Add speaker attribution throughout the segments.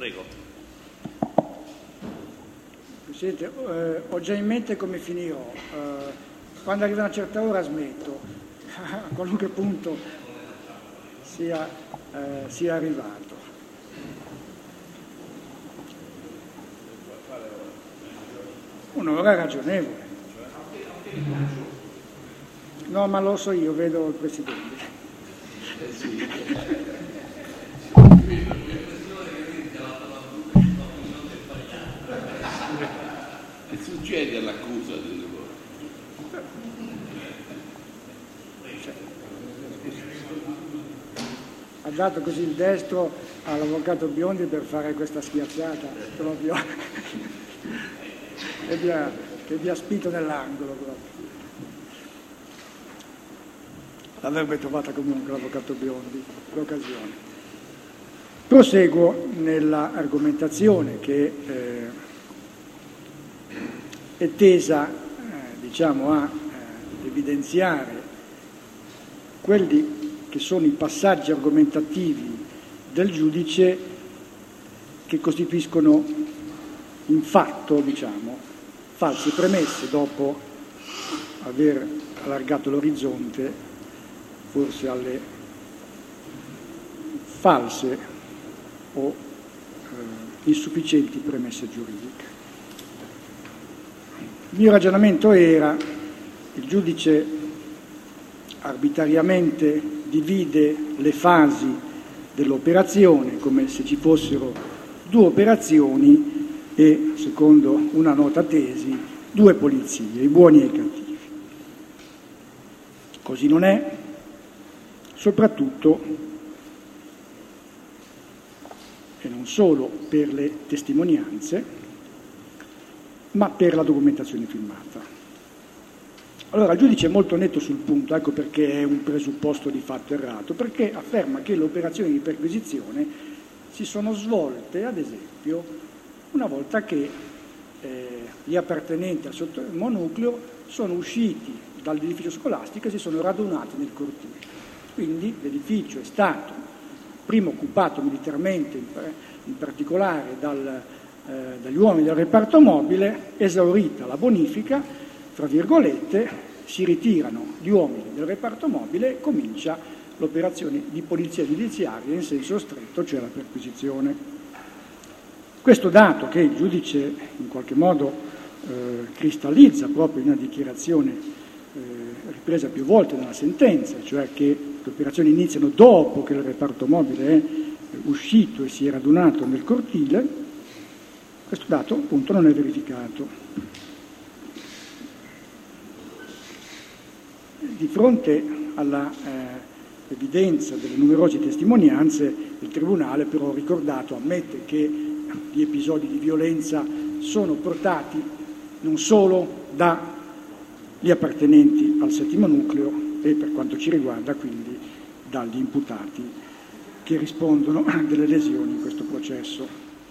Speaker 1: Prego.
Speaker 2: Presidente, ho già in mente come finirò. Quando arriva una certa ora smetto, a qualunque punto sia arrivato. Un'ora ragionevole. No, ma lo so io, vedo il Presidente.
Speaker 3: Succede all'accusa di
Speaker 2: Ha dato così il destro all'avvocato Biondi per fare questa schiazzata proprio che vi ha spinto nell'angolo proprio. L'avrebbe trovata comunque l'avvocato Biondi l'occasione. Proseguo nella argomentazione che è tesa a evidenziare quelli che sono i passaggi argomentativi del giudice che costituiscono in fatto false premesse dopo aver allargato l'orizzonte forse alle false o insufficienti premesse giuridiche. Il mio ragionamento era: il giudice arbitrariamente divide le fasi dell'operazione come se ci fossero due operazioni e, secondo una nota tesi, due polizie, i buoni e i cattivi. Così non è, soprattutto e non solo per le testimonianze, ma per la documentazione filmata. Allora il giudice è molto netto sul punto, ecco perché è un presupposto di fatto errato, perché afferma che le operazioni di perquisizione si sono svolte, ad esempio, una volta che gli appartenenti al sottomonucleo sono usciti dall'edificio scolastico e si sono radunati nel cortile. Quindi l'edificio è stato prima occupato militarmente, in particolare dagli uomini del reparto mobile, esaurita la bonifica, tra virgolette, si ritirano gli uomini del reparto mobile e comincia l'operazione di polizia giudiziaria in senso stretto, cioè la perquisizione. Questo dato che il giudice in qualche modo cristallizza proprio in una dichiarazione ripresa più volte nella sentenza, cioè che le operazioni iniziano dopo che il reparto mobile è uscito e si è radunato nel cortile, questo dato appunto non è verificato. Di fronte alla evidenza delle numerose testimonianze, il Tribunale però, ho ricordato, ammette che gli episodi di violenza sono portati non solo dagli appartenenti al settimo nucleo e, per quanto ci riguarda, quindi dagli imputati che rispondono delle lesioni in questo processo.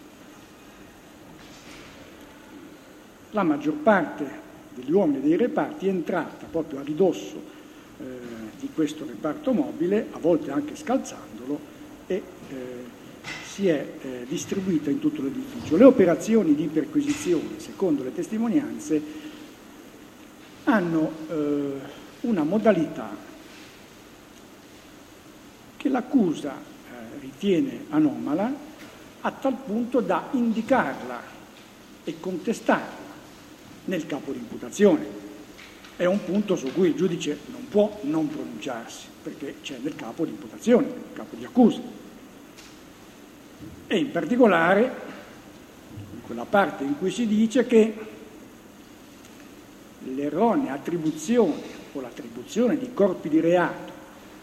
Speaker 2: La maggior parte degli uomini dei reparti è entrata proprio a ridosso di questo reparto mobile, a volte anche scalzandolo, e si è distribuita in tutto l'edificio. Le operazioni di perquisizione, secondo le testimonianze, hanno una modalità che l'accusa ritiene anomala, a tal punto da indicarla e contestarla nel capo di imputazione. È un punto su cui il giudice non può non pronunciarsi, perché c'è nel capo di imputazione, nel capo di accusa. E in particolare in quella parte in cui si dice che l'erronea attribuzione o l'attribuzione di corpi di reato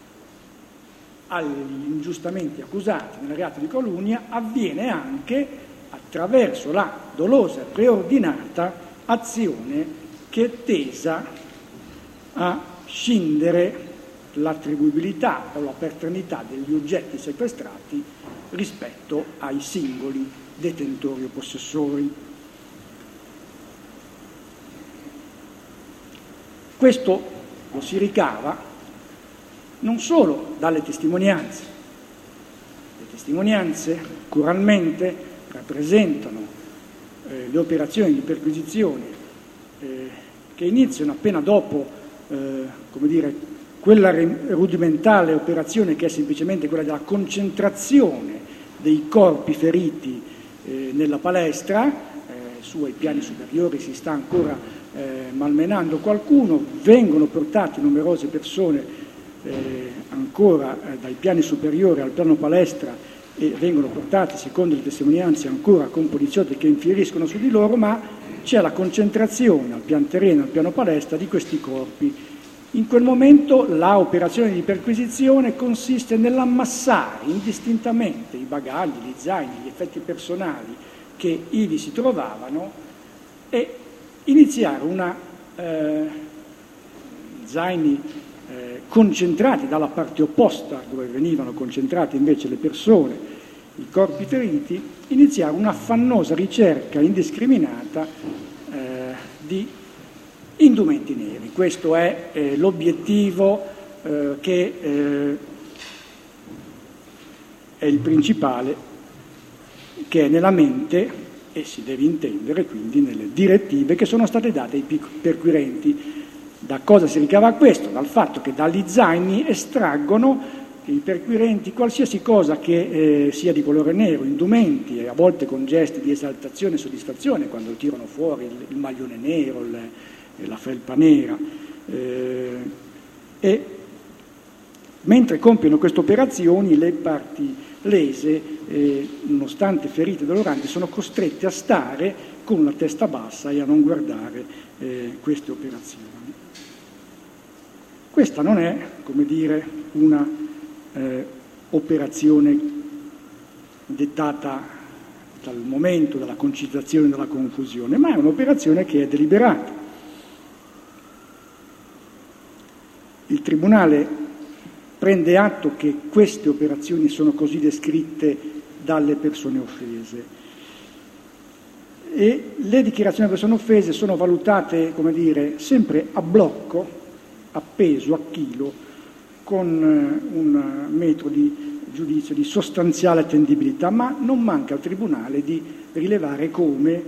Speaker 2: agli ingiustamente accusati nel reato di calunnia avviene anche attraverso la dolosa e preordinata azione che è tesa a scindere l'attribuibilità o la paternità degli oggetti sequestrati rispetto ai singoli detentori o possessori. Questo lo si ricava non solo dalle testimonianze. Le testimonianze coralmente rappresentano le operazioni di perquisizione che iniziano appena dopo, come dire, quella rudimentale operazione che è semplicemente quella della concentrazione dei corpi feriti nella palestra. Su ai piani superiori si sta ancora malmenando qualcuno, vengono portate numerose persone ancora dai piani superiori al piano palestra e vengono portate, secondo le testimonianze, ancora con poliziotti che infieriscono su di loro, ma c'è la concentrazione al piano terreno, al piano palestra di questi corpi. In quel momento l'operazione di perquisizione consiste nell'ammassare indistintamente i bagagli, gli zaini, gli effetti personali che ivi si trovavano e iniziare zaini concentrati dalla parte opposta, dove venivano concentrate invece le persone, i corpi feriti, iniziare un'affannosa ricerca indiscriminata di indumenti neri. Questo è l'obiettivo che è il principale, che è nella mente e si deve intendere quindi nelle direttive che sono state date ai perquirenti. Da cosa si ricava questo? Dal fatto che dagli zaini estraggono i perquirenti qualsiasi cosa che sia di colore nero, indumenti, a volte con gesti di esaltazione e soddisfazione, quando tirano fuori il maglione nero, la felpa nera. E mentre compiono queste operazioni, le parti lese, nonostante ferite doloranti, sono costrette a stare con la testa bassa e a non guardare queste operazioni. Questa non è, come dire, una operazione dettata dal momento della concitazione e della confusione, ma è un'operazione che è deliberata. Il Tribunale prende atto che queste operazioni sono così descritte dalle persone offese e le dichiarazioni delle persone offese sono valutate, come dire, sempre a blocco, appeso a chilo, con un metodo di giudizio di sostanziale attendibilità, ma non manca al Tribunale di rilevare come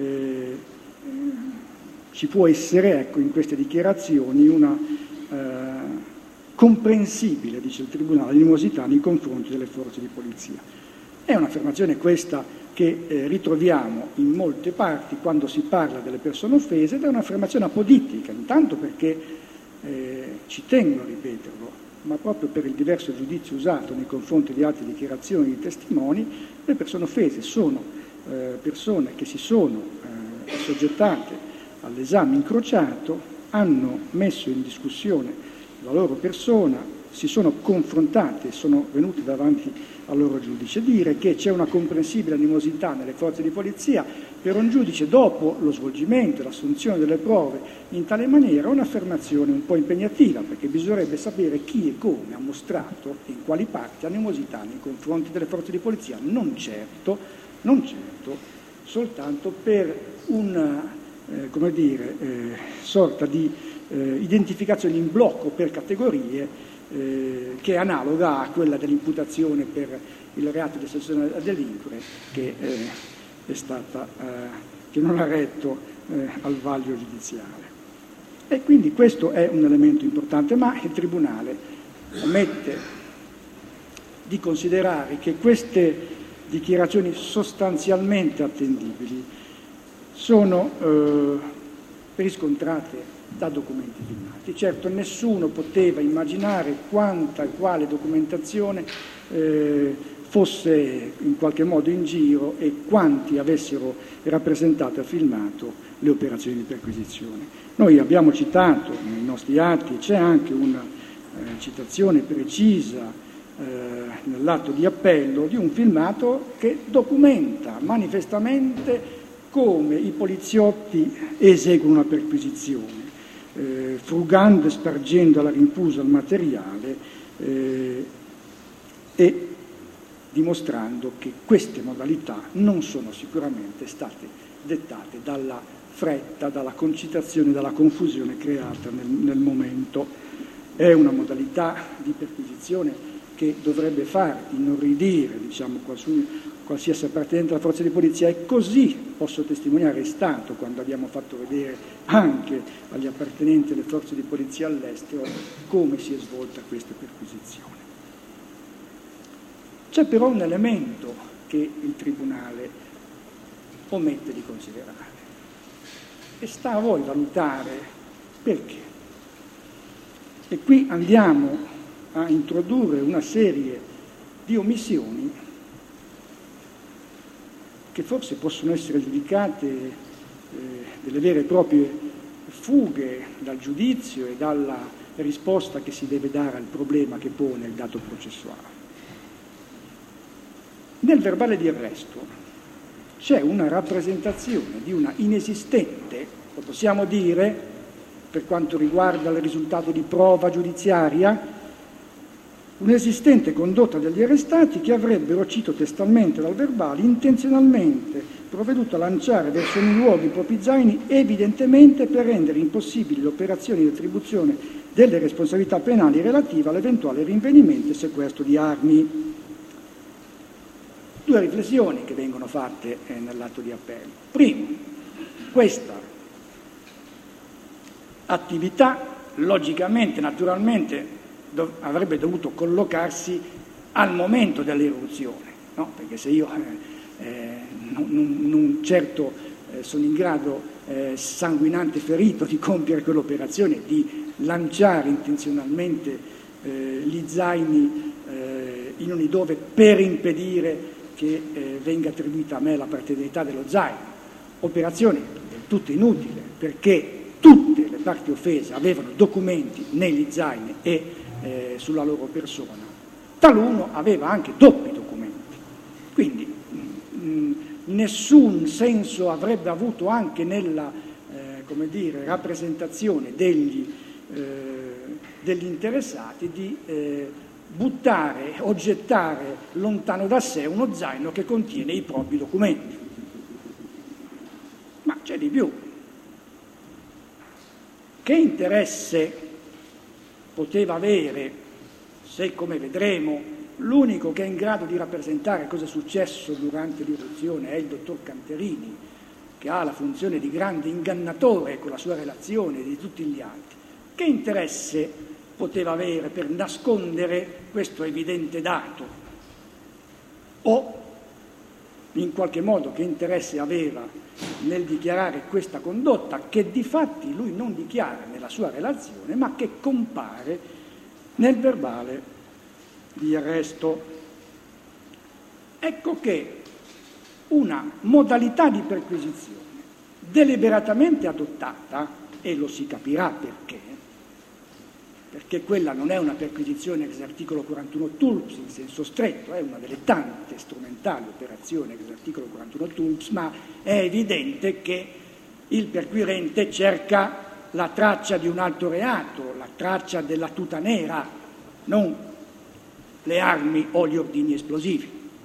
Speaker 2: ci può essere, ecco, in queste dichiarazioni una comprensibile, dice il Tribunale, animosità nei confronti delle forze di polizia. È un'affermazione questa che ritroviamo in molte parti quando si parla delle persone offese ed è un'affermazione apodittica, intanto perché ci tengo a ripeterlo, ma proprio per il diverso giudizio usato nei confronti di altre dichiarazioni di testimoni, le persone offese sono persone che si sono assoggettate all'esame incrociato, hanno messo in discussione la loro persona, si sono confrontate, sono venute davanti al loro giudice. Dire che c'è una comprensibile animosità nelle forze di polizia per un giudice dopo lo svolgimento e l'assunzione delle prove in tale maniera è un'affermazione un po' impegnativa, perché bisognerebbe sapere chi e come ha mostrato e in quali parti animosità nei confronti delle forze di polizia, non certo soltanto per una sorta di identificazione in blocco per categorie che è analoga a quella dell'imputazione per il reato di associazione a delinquere che non ha retto al vaglio giudiziale. E quindi questo è un elemento importante, ma il Tribunale omette di considerare che queste dichiarazioni sostanzialmente attendibili sono riscontrate da documenti filmati. Certo, nessuno poteva immaginare quanta e quale documentazione fosse in qualche modo in giro e quanti avessero rappresentato e filmato le operazioni di perquisizione. Noi abbiamo citato nei nostri atti, c'è anche una citazione precisa nell'atto di appello di un filmato che documenta manifestamente come i poliziotti eseguono una perquisizione, frugando e spargendo alla rinfusa il materiale e dimostrando che queste modalità non sono sicuramente state dettate dalla fretta, dalla concitazione, dalla confusione creata nel momento. È una modalità di perquisizione che dovrebbe far inorridire, qualsiasi appartenente alla forza di polizia, e così posso testimoniare è stato quando abbiamo fatto vedere anche agli appartenenti alle forze di polizia all'estero come si è svolta questa perquisizione. C'è però un elemento che il Tribunale omette di considerare e sta a voi valutare perché. E qui andiamo a introdurre una serie di omissioni che forse possono essere giudicate delle vere e proprie fughe dal giudizio e dalla risposta che si deve dare al problema che pone il dato processuale. Nel verbale di arresto c'è una rappresentazione di una inesistente, lo possiamo dire, per quanto riguarda il risultato di prova giudiziaria, un'esistente condotta degli arrestati che avrebbero, cito testualmente dal verbale, intenzionalmente provveduto a lanciare verso i luoghi i propri zaini, evidentemente per rendere impossibili le operazioni di attribuzione delle responsabilità penali relative all'eventuale rinvenimento e sequestro di armi. Due riflessioni che vengono fatte nell'atto di appello. Primo, questa attività logicamente, naturalmente, avrebbe dovuto collocarsi al momento dell'eruzione, no? Perché se io non certo sono in grado, sanguinante ferito, di compiere quell'operazione, di lanciare intenzionalmente gli zaini in ogni dove per impedire che venga attribuita a me la paternità dello zaino, operazione del tutto inutile perché tutte le parti offese avevano documenti negli zaini e sulla loro persona, taluno aveva anche doppi documenti, quindi nessun senso avrebbe avuto anche nella rappresentazione degli interessati di buttare o gettare lontano da sé uno zaino che contiene i propri documenti. Ma c'è di più. Che interesse poteva avere se, come vedremo, l'unico che è in grado di rappresentare cosa è successo durante l'irruzione è il dottor Canterini, che ha la funzione di grande ingannatore con la sua relazione di tutti gli altri? Che interesse poteva avere per nascondere questo evidente dato? O, in qualche modo, che interesse aveva nel dichiarare questa condotta, che difatti lui non dichiara nella sua relazione, ma che compare nel verbale di arresto? Ecco che una modalità di perquisizione deliberatamente adottata, e lo si capirà perché quella non è una perquisizione ex articolo 41 TULPS in senso stretto, è una delle tante strumentali operazioni ex articolo 41 TULPS, ma è evidente che il perquirente cerca la traccia di un altro reato, la traccia della tuta nera, non le armi o gli ordigni esplosivi,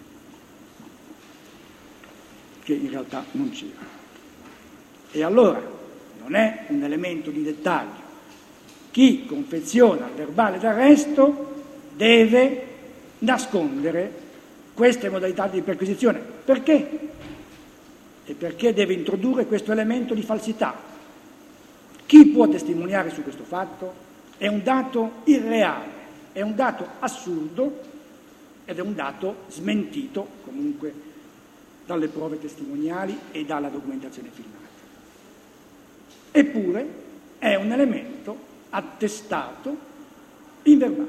Speaker 2: che in realtà non c'erano. E allora non è un elemento di dettaglio. Chi confeziona il verbale d'arresto deve nascondere queste modalità di perquisizione. Perché? E perché deve introdurre questo elemento di falsità? Chi può testimoniare su questo fatto? È un dato irreale, è un dato assurdo ed è un dato smentito comunque dalle prove testimoniali e dalla documentazione filmata. Eppure è un elemento attestato in verbale.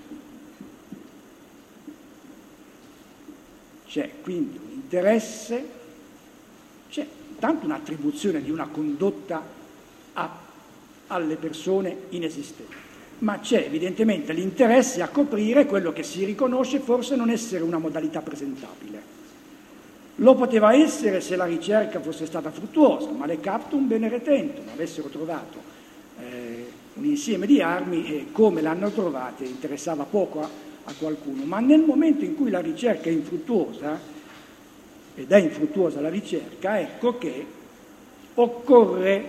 Speaker 2: C'è quindi un interesse, c'è tanto un'attribuzione di una condotta alle persone inesistenti, ma c'è evidentemente l'interesse a coprire quello che si riconosce forse non essere una modalità presentabile. Lo poteva essere se la ricerca fosse stata fruttuosa, ma le captum bene retentum, avessero trovato un insieme di armi e come l'hanno trovate interessava poco a qualcuno, ma nel momento in cui la ricerca è infruttuosa, ed è infruttuosa la ricerca, ecco che occorre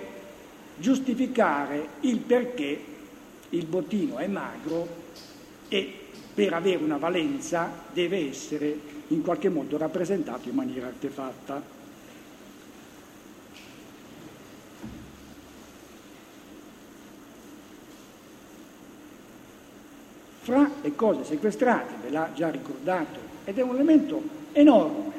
Speaker 2: giustificare il perché il bottino è magro e per avere una valenza deve essere in qualche modo rappresentato in maniera artefatta. Fra le cose sequestrate, ve l'ha già ricordato, ed è un elemento enorme,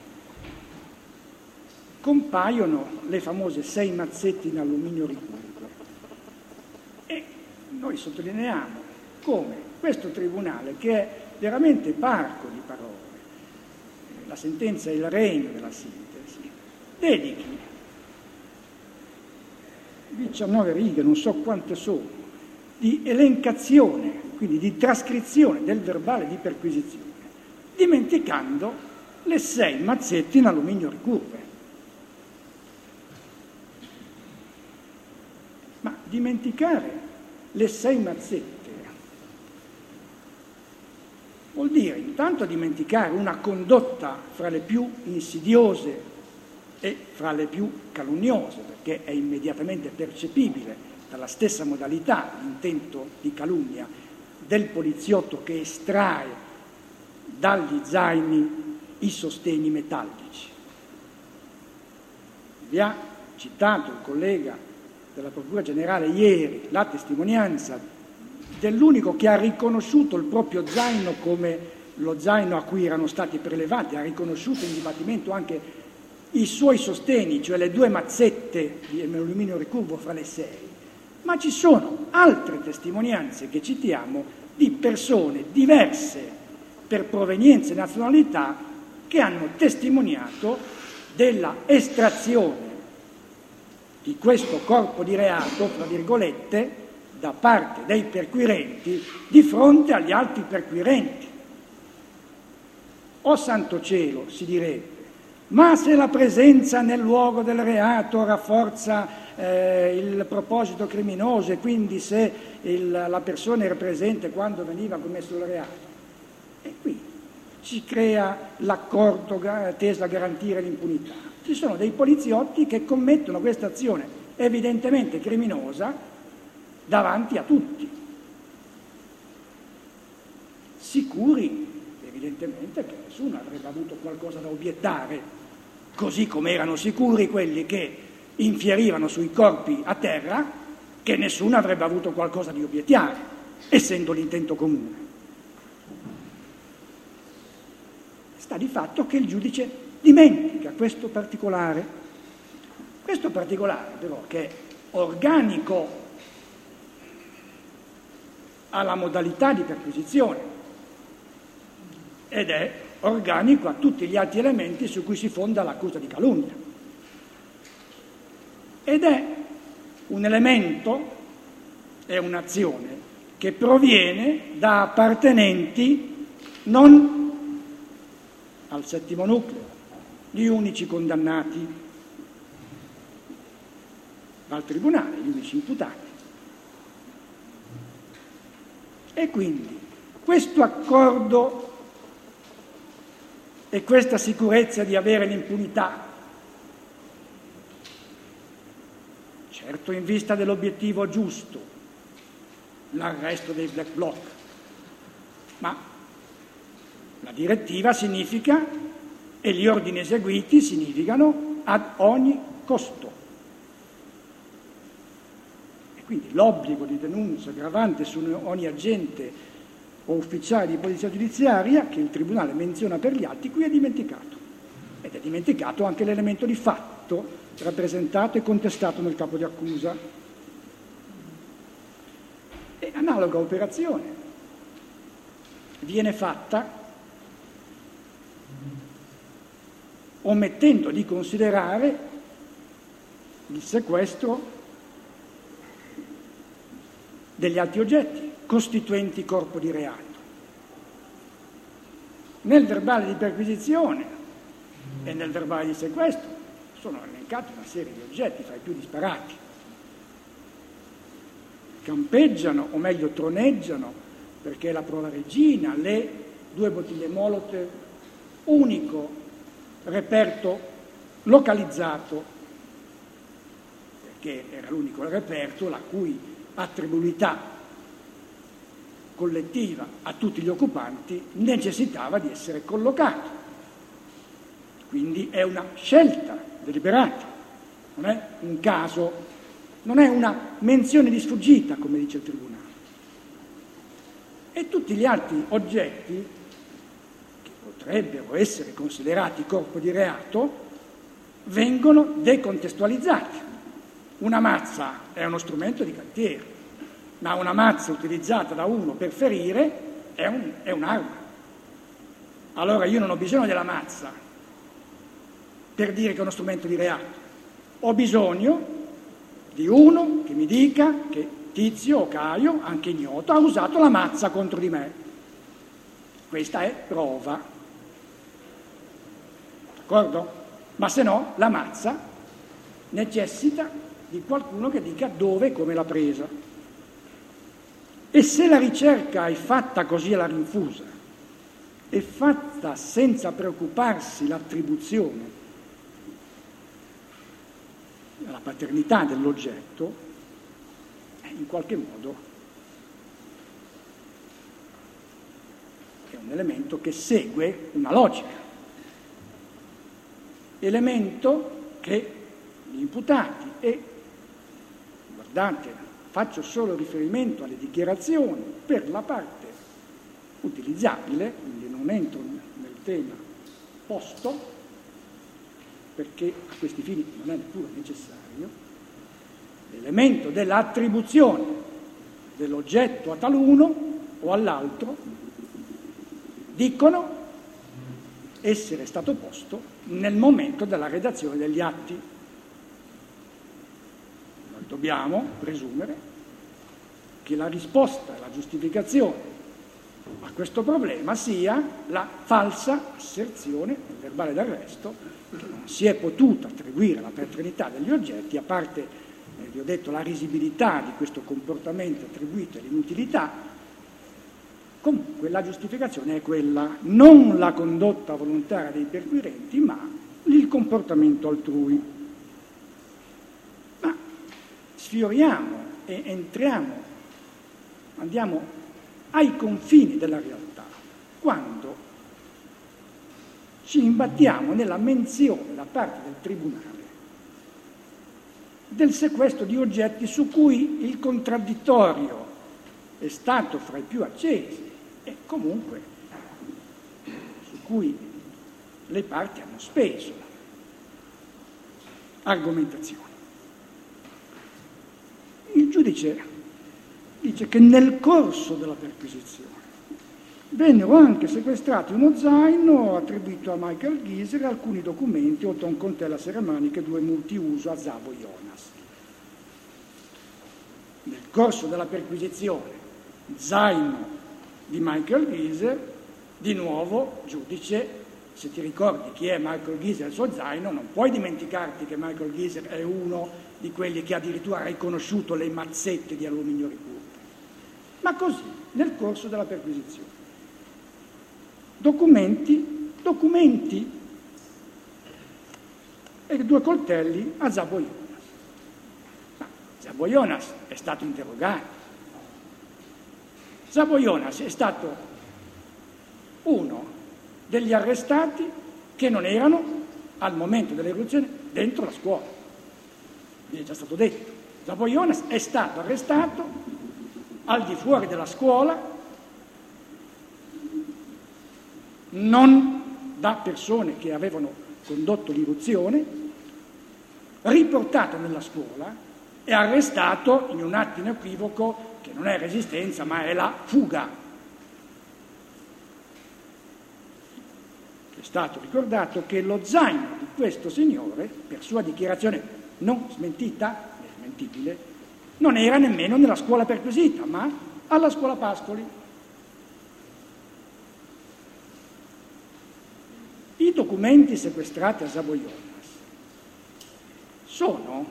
Speaker 2: compaiono le famose 6 mazzette in alluminio ricurvo. E noi sottolineiamo come questo tribunale, che è veramente parco di parole, la sentenza è il regno della sintesi, dedichi 19 righe, non so quante sono, di elencazione, quindi di trascrizione del verbale di perquisizione, dimenticando le 6 mazzette in alluminio ricurve. Ma dimenticare le 6 mazzette vuol dire intanto dimenticare una condotta fra le più insidiose e fra le più calunniose, perché è immediatamente percepibile dalla stessa modalità l'intento di calunnia del poliziotto che estrae dagli zaini i sostegni metallici. Vi ha citato il collega della Procura Generale ieri la testimonianza dell'unico che ha riconosciuto il proprio zaino come lo zaino a cui erano stati prelevati, ha riconosciuto in dibattimento anche i suoi sostegni, cioè le 2 mazzette di alluminio ricurvo fra le 6. Ma ci sono altre testimonianze che citiamo di persone diverse per provenienza e nazionalità che hanno testimoniato della estrazione di questo corpo di reato, tra virgolette, da parte dei perquirenti di fronte agli altri perquirenti. O santo cielo, si direbbe, ma se la presenza nel luogo del reato rafforza il proposito criminoso e quindi se la persona era presente quando veniva commesso il reato, e qui si crea l'accordo teso a garantire l'impunità. Ci sono dei poliziotti che commettono questa azione evidentemente criminosa davanti a tutti, sicuri evidentemente che nessuno avrebbe avuto qualcosa da obiettare, così come erano sicuri quelli che infierivano sui corpi a terra che nessuno avrebbe avuto qualcosa di obiettare, essendo l'intento comune. Sta di fatto che il giudice dimentica questo particolare però che è organico alla modalità di perquisizione ed è organico a tutti gli altri elementi su cui si fonda l'accusa di calunnia. Ed è un elemento, è un'azione che proviene da appartenenti non al settimo nucleo, gli unici condannati dal tribunale, gli unici imputati. E quindi questo accordo e questa sicurezza di avere l'impunità, certo in vista dell'obiettivo giusto, l'arresto dei black bloc, ma la direttiva significa e gli ordini eseguiti significano ad ogni costo. E quindi l'obbligo di denuncia gravante su ogni agente o ufficiale di polizia giudiziaria che il Tribunale menziona per gli atti, qui è dimenticato. Ed è dimenticato anche l'elemento di fatto rappresentato e contestato nel capo di accusa. E analoga operazione viene fatta omettendo di considerare il sequestro degli altri oggetti costituenti corpo di reato. Nel verbale di perquisizione e nel verbale di sequestro sono elencati una serie di oggetti fra i più disparati. Campeggiano, o meglio troneggiano, perché è la prova regina, le 2 bottiglie Molotov, unico reperto localizzato, perché era l'unico reperto la cui attribuibilità collettiva a tutti gli occupanti necessitava di essere collocato. Quindi è una scelta deliberata, non è un caso, non è una menzione di sfuggita, come dice il Tribunale. E tutti gli altri oggetti che potrebbero essere considerati corpo di reato vengono decontestualizzati. Una mazza è uno strumento di cantiere, ma una mazza utilizzata da uno per ferire è un'arma. Allora io non ho bisogno della mazza per dire che è uno strumento di reato, ho bisogno di uno che mi dica che Tizio o Caio, anche ignoto, ha usato la mazza contro di me. Questa è prova. D'accordo? Ma se no, la mazza necessita di qualcuno che dica dove e come l'ha presa. E se la ricerca è fatta così alla rinfusa, è fatta senza preoccuparsi l'attribuzione, la paternità dell'oggetto, in qualche modo è un elemento che segue una logica, elemento che gli imputati, e guardate, faccio solo riferimento alle dichiarazioni per la parte utilizzabile, quindi non entro nel tema posto, perché a questi fini non è neppure necessario. L'elemento dell'attribuzione dell'oggetto a taluno o all'altro dicono essere stato posto nel momento della redazione degli atti. Noi dobbiamo presumere che la risposta e la giustificazione a questo problema sia la falsa asserzione del verbale d'arresto, che non si è potuta attribuire la paternità degli oggetti, a parte vi ho detto la risibilità di questo comportamento attribuito e l'inutilità. Comunque la giustificazione è quella, non la condotta volontaria dei perquirenti, ma il comportamento altrui. Ma sfioriamo e andiamo ai confini della realtà, quando ci imbattiamo nella menzione da parte del Tribunale del sequestro di oggetti su cui il contraddittorio è stato fra i più accesi e comunque su cui le parti hanno speso argomentazioni. Il giudice dice che nel corso della perquisizione vennero anche sequestrati uno zaino attribuito a Michael Gieser e alcuni documenti, oltre a un coltello a serramaniche e 2 multiuso a Szabo Jonas. Nel corso della perquisizione, zaino di Michael Gieser, di nuovo, giudice, se ti ricordi chi è Michael Gieser e il suo zaino, non puoi dimenticarti che Michael Gieser è uno di quelli che addirittura ha riconosciuto le mazzette di alluminio ricurvo. Ma così, nel corso della perquisizione. Documenti e 2 coltelli a Szabo Jonas. Ma Szabo Jonas è stato interrogato. Szabo Jonas è stato uno degli arrestati che non erano al momento dell'eruzione dentro la scuola. Vi è già stato detto. Szabo Jonas è stato arrestato al di fuori della scuola, non da persone che avevano condotto l'irruzione, riportato nella scuola e arrestato in un atto inequivoco che non è resistenza ma è la fuga. È stato ricordato che lo zaino di questo signore, per sua dichiarazione non smentita, né smentibile, non era nemmeno nella scuola perquisita, ma alla scuola Pascoli. I documenti sequestrati a Szabo Jonas sono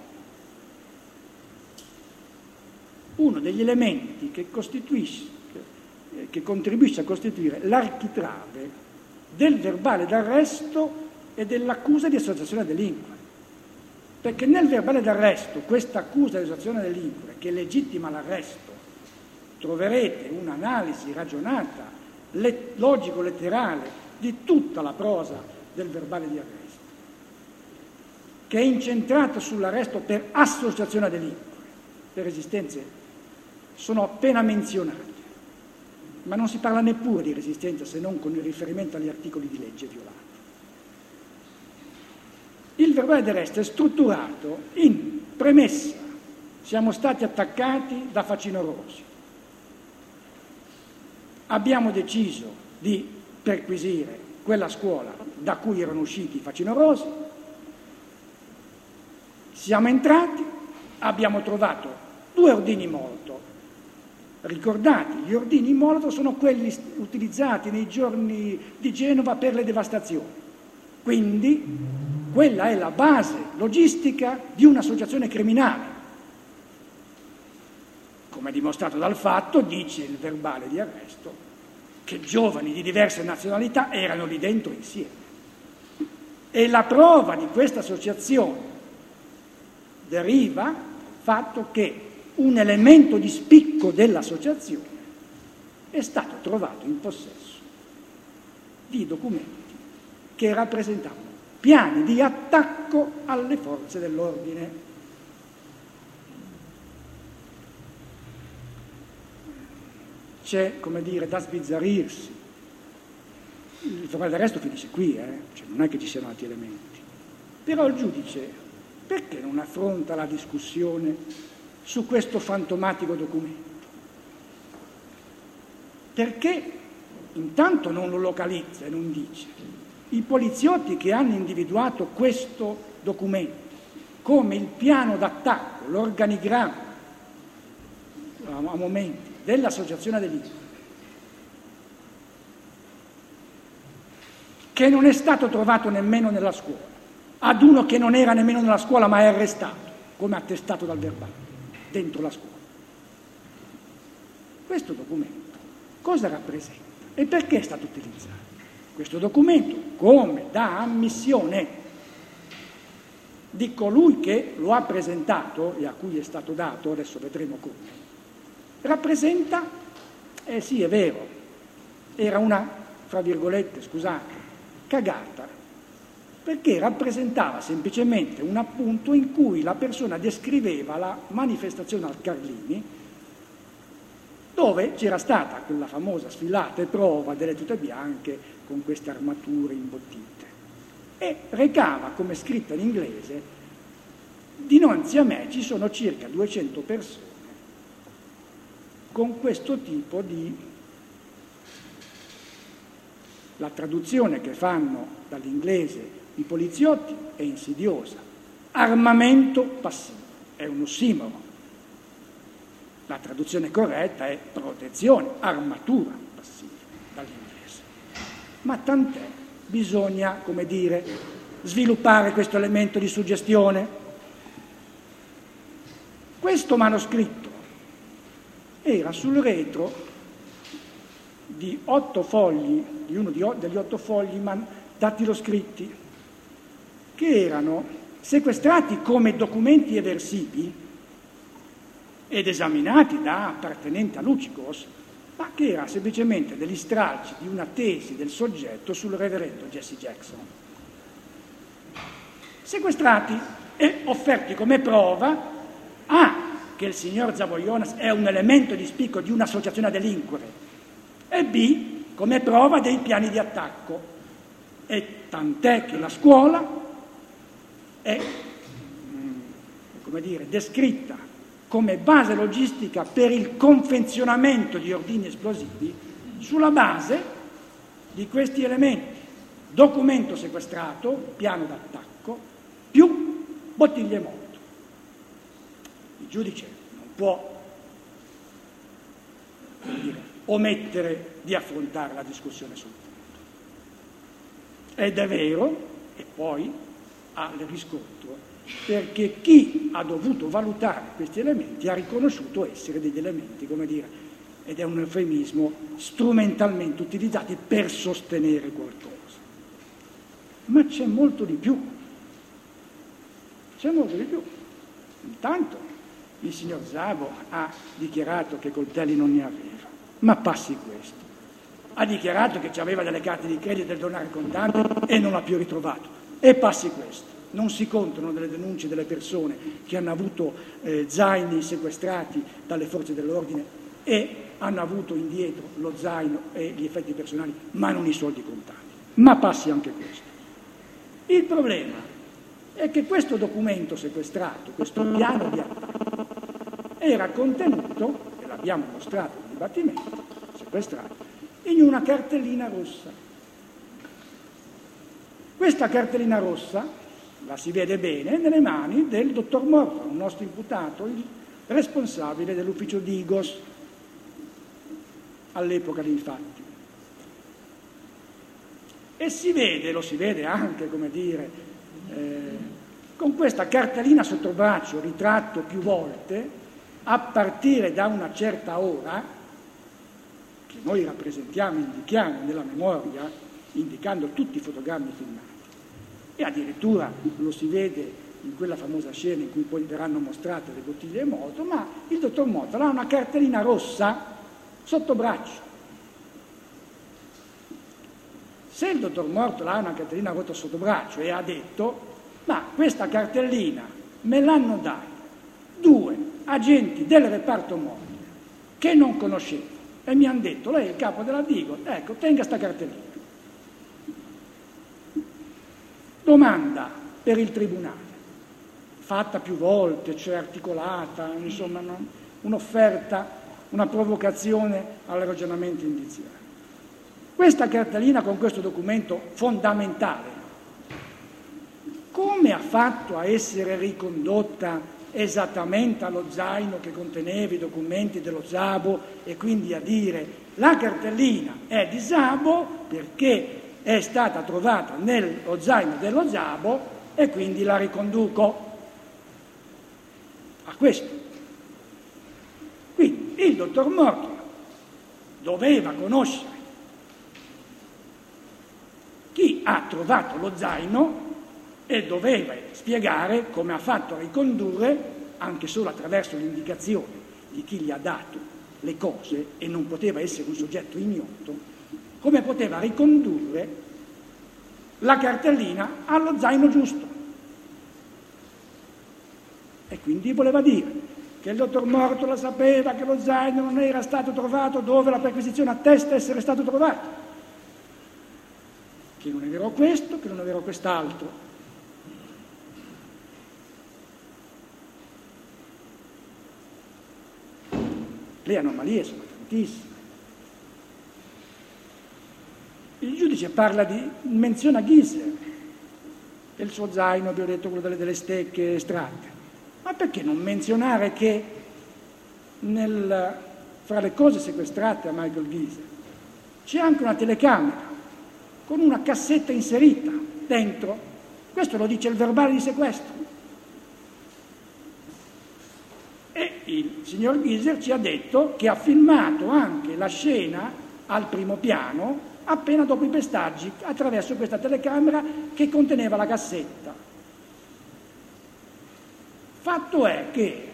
Speaker 2: uno degli elementi che contribuisce a costituire l'architrave del verbale d'arresto e dell'accusa di associazione a delinquere. Perché nel verbale d'arresto questa accusa di associazione a delinquere, che legittima l'arresto, troverete un'analisi ragionata, logico-letterale di tutta la prosa del verbale di arresto, che è incentrata sull'arresto per associazione a delinquere. Le resistenze sono appena menzionate, ma non si parla neppure di resistenza se non con il riferimento agli articoli di legge violati. Il verbale di arresto è strutturato in premessa: siamo stati attaccati da facinorosi, abbiamo deciso di perquisire quella scuola da cui erano usciti i facinorosi, siamo entrati, abbiamo trovato 2 ordini Molotov. Ricordate, gli ordini Molotov sono quelli utilizzati nei giorni di Genova per le devastazioni, quindi quella è la base logistica di un'associazione criminale, come dimostrato dal fatto, dice il verbale di arresto, che giovani di diverse nazionalità erano lì dentro insieme. E la prova di questa associazione deriva dal fatto che un elemento di spicco dell'associazione è stato trovato in possesso di documenti che rappresentavano piani di attacco alle forze dell'ordine. C'è, come dire, da sbizzarrirsi. Il verbale d'arresto finisce qui, cioè non è che ci siano altri elementi. Però il giudice perché non affronta la discussione su questo fantomatico documento? Perché intanto non lo localizza e non dice: i poliziotti che hanno individuato questo documento come il piano d'attacco, l'organigramma a momenti dell'associazione a delinquere, che non è stato trovato nemmeno nella scuola, ad uno che non era nemmeno nella scuola ma è arrestato, come attestato dal verbale, dentro la scuola. Questo documento cosa rappresenta e perché è stato utilizzato? Questo documento, come da ammissione di colui che lo ha presentato e a cui è stato dato, adesso vedremo come, rappresenta, sì è vero, era una, fra virgolette, scusate, cagata, perché rappresentava semplicemente un appunto in cui la persona descriveva la manifestazione al Carlini, dove c'era stata quella famosa sfilata e prova delle tute bianche con queste armature imbottite, e recava, come scritta in inglese: dinanzi a me ci sono circa 200 persone con questo tipo di... La traduzione che fanno dall'inglese i poliziotti è insidiosa: armamento passivo, è un ossimoro. La traduzione corretta è protezione, armatura passiva dall'inglese. Ma tant'è, bisogna, come dire, sviluppare questo elemento di suggestione. Questo manoscritto era sul retro di 8 fogli, di uno degli 8 fogli dattiloscritti, che erano sequestrati come documenti eversivi ed esaminati da appartenenti a Luchikos, ma che era semplicemente degli stralci di una tesi del soggetto sul reverendo Jesse Jackson. Sequestrati e offerti come prova che il signor Zavoionas è un elemento di spicco di un'associazione a delinquere, e B, come prova dei piani di attacco. E tant'è che la scuola è, come dire, descritta come base logistica per il confezionamento di ordini esplosivi sulla base di questi elementi: documento sequestrato, piano d'attacco, più bottiglie Molotov. Il giudice non può, come dire, omettere di affrontare la discussione sul punto. Ed è vero, e poi ha il riscontro, perché chi ha dovuto valutare questi elementi ha riconosciuto essere degli elementi, come dire, ed è un eufemismo, strumentalmente utilizzati per sostenere qualcosa. Ma c'è molto di più. C'è molto di più. Intanto il signor Szabo ha dichiarato che coltelli non ne aveva, ma passi questo. Ha dichiarato che aveva delle carte di credito e del denaro contante e non l'ha più ritrovato, e passi questo. Non si contano delle denunce delle persone che hanno avuto zaini sequestrati dalle forze dell'ordine e hanno avuto indietro lo zaino e gli effetti personali, ma non i soldi contanti. Ma passi anche questo. Il problema è che questo documento sequestrato, questo piano di attacco, era contenuto, e l'abbiamo mostrato nel dibattimento, sequestrato, in una cartellina rossa. Questa cartellina rossa, la si vede bene, nelle mani del dottor Morton, un nostro imputato, il responsabile dell'ufficio Digos all'epoca dei fatti. E si vede, lo si vede anche, come dire, con questa cartellina sotto braccio, ritratto più volte, a partire da una certa ora, che noi rappresentiamo, indichiamo nella memoria, indicando tutti i fotogrammi filmati. E addirittura lo si vede in quella famosa scena in cui poi verranno mostrate le bottiglie moto, ma il dottor Morton ha una cartellina rossa sotto braccio. Se il dottor Morton ha una cartellina rossa sotto braccio e ha detto ma questa cartellina me l'hanno data 2 agenti del reparto mobile che non conoscevo e mi hanno detto lei è il capo della Digos, ecco, tenga sta cartellina. Domanda per il tribunale, fatta più volte, cioè articolata, insomma un'offerta, una provocazione al ragionamento indiziario. Questa cartellina con questo documento fondamentale, come ha fatto a essere ricondotta esattamente allo zaino che conteneva i documenti dello Szabo e quindi a dire la cartellina è di Szabo perché è stata trovata nello zaino dello Szabo e quindi la riconduco a questo. Quindi il dottor Morton doveva conoscere chi ha trovato lo zaino e doveva spiegare come ha fatto a ricondurre, anche solo attraverso l'indicazione di chi gli ha dato le cose, e non poteva essere un soggetto ignoto, come poteva ricondurre la cartellina allo zaino giusto. E quindi voleva dire che il dottor Morton la sapeva che lo zaino non era stato trovato dove la perquisizione attesta essere stato trovato, che non è vero questo, che non è vero quest'altro. Le anomalie sono tantissime. Il giudice menziona Gieser, e il suo zaino, vi ho detto, quello delle stecche estratte. Ma perché non menzionare che fra le cose sequestrate a Michael Gieser c'è anche una telecamera con una cassetta inserita dentro? Questo lo dice il verbale di sequestro. E il signor Gieser ci ha detto che ha filmato anche la scena al primo piano appena dopo i pestaggi attraverso questa telecamera che conteneva la cassetta. Fatto è che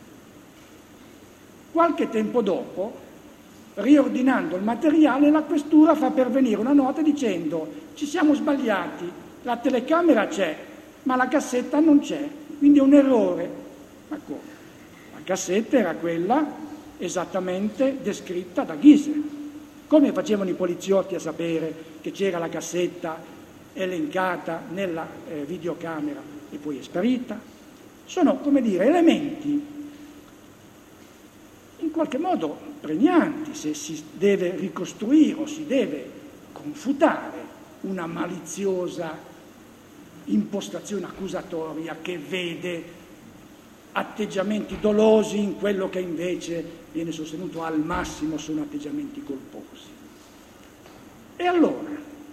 Speaker 2: qualche tempo dopo, riordinando il materiale, la questura fa pervenire una nota dicendo ci siamo sbagliati, la telecamera c'è ma la cassetta non c'è, quindi è un errore. Ma come? La cassetta era quella esattamente descritta da Gieser. Come facevano i poliziotti a sapere che c'era la cassetta elencata nella videocamera e poi è sparita? Sono, come dire, elementi in qualche modo pregnanti se si deve ricostruire o si deve confutare una maliziosa impostazione accusatoria che vede atteggiamenti dolosi in quello che invece viene sostenuto al massimo sono atteggiamenti colposi. E allora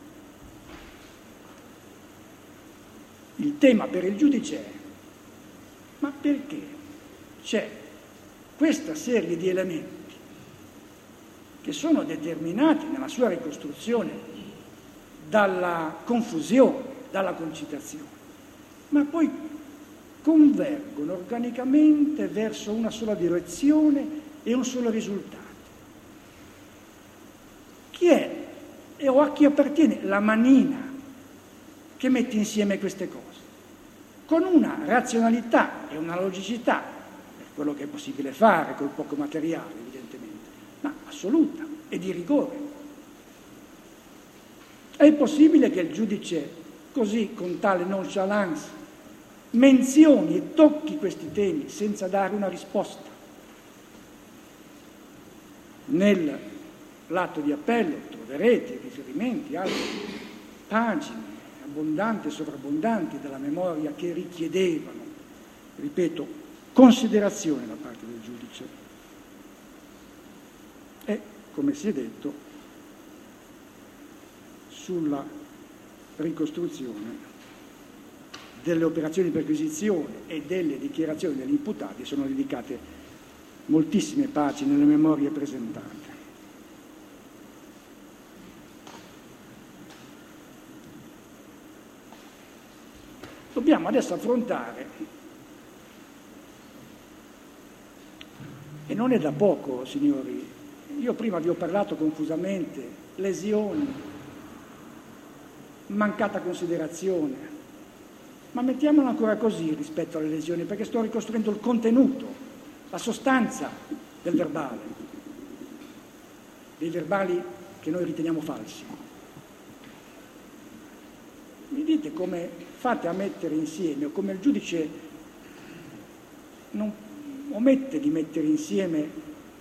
Speaker 2: il tema per il giudice è: ma perché c'è questa serie di elementi che sono determinati nella sua ricostruzione dalla confusione, dalla concitazione, ma poi convergono organicamente verso una sola direzione e un solo risultato. Chi è o a chi appartiene la manina che mette insieme queste cose? Con una razionalità e una logicità, per quello che è possibile fare col poco materiale, evidentemente, ma assoluta e di rigore. È possibile che il giudice, così, con tale nonchalance, menzioni e tocchi questi temi senza dare una risposta? Nell'atto di appello troverete riferimenti alle pagine abbondanti e sovrabbondanti della memoria che richiedevano, ripeto, considerazione da parte del giudice. E, come si è detto, sulla ricostruzione delle operazioni di perquisizione e delle dichiarazioni degli imputati sono dedicate moltissime pagine nelle memorie presentate. Dobbiamo adesso affrontare, e non è da poco, signori, io prima vi ho parlato confusamente, lesioni, mancata considerazione, ma mettiamolo ancora così rispetto alle lesioni, perché sto ricostruendo il contenuto, la sostanza del verbale, dei verbali che noi riteniamo falsi. Mi dite come fate a mettere insieme, o come il giudice non omette di mettere insieme,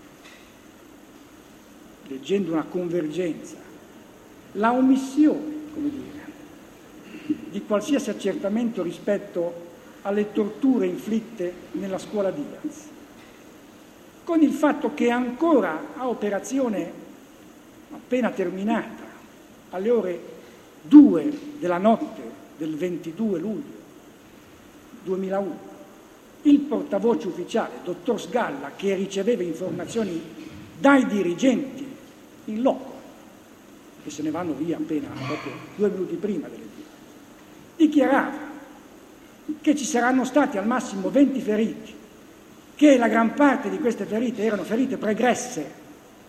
Speaker 2: leggendo una convergenza, la omissione, come dire, di qualsiasi accertamento rispetto alle torture inflitte nella scuola Diaz, con il fatto che ancora a operazione appena terminata, alle ore 2 della notte del 22 luglio 2001, il portavoce ufficiale, dottor Sgalla, che riceveva informazioni dai dirigenti in loco, che se ne vanno via appena dopo 2 minuti prima delle 2, dichiarava che ci saranno stati al massimo 20 feriti, che la gran parte di queste ferite erano ferite pregresse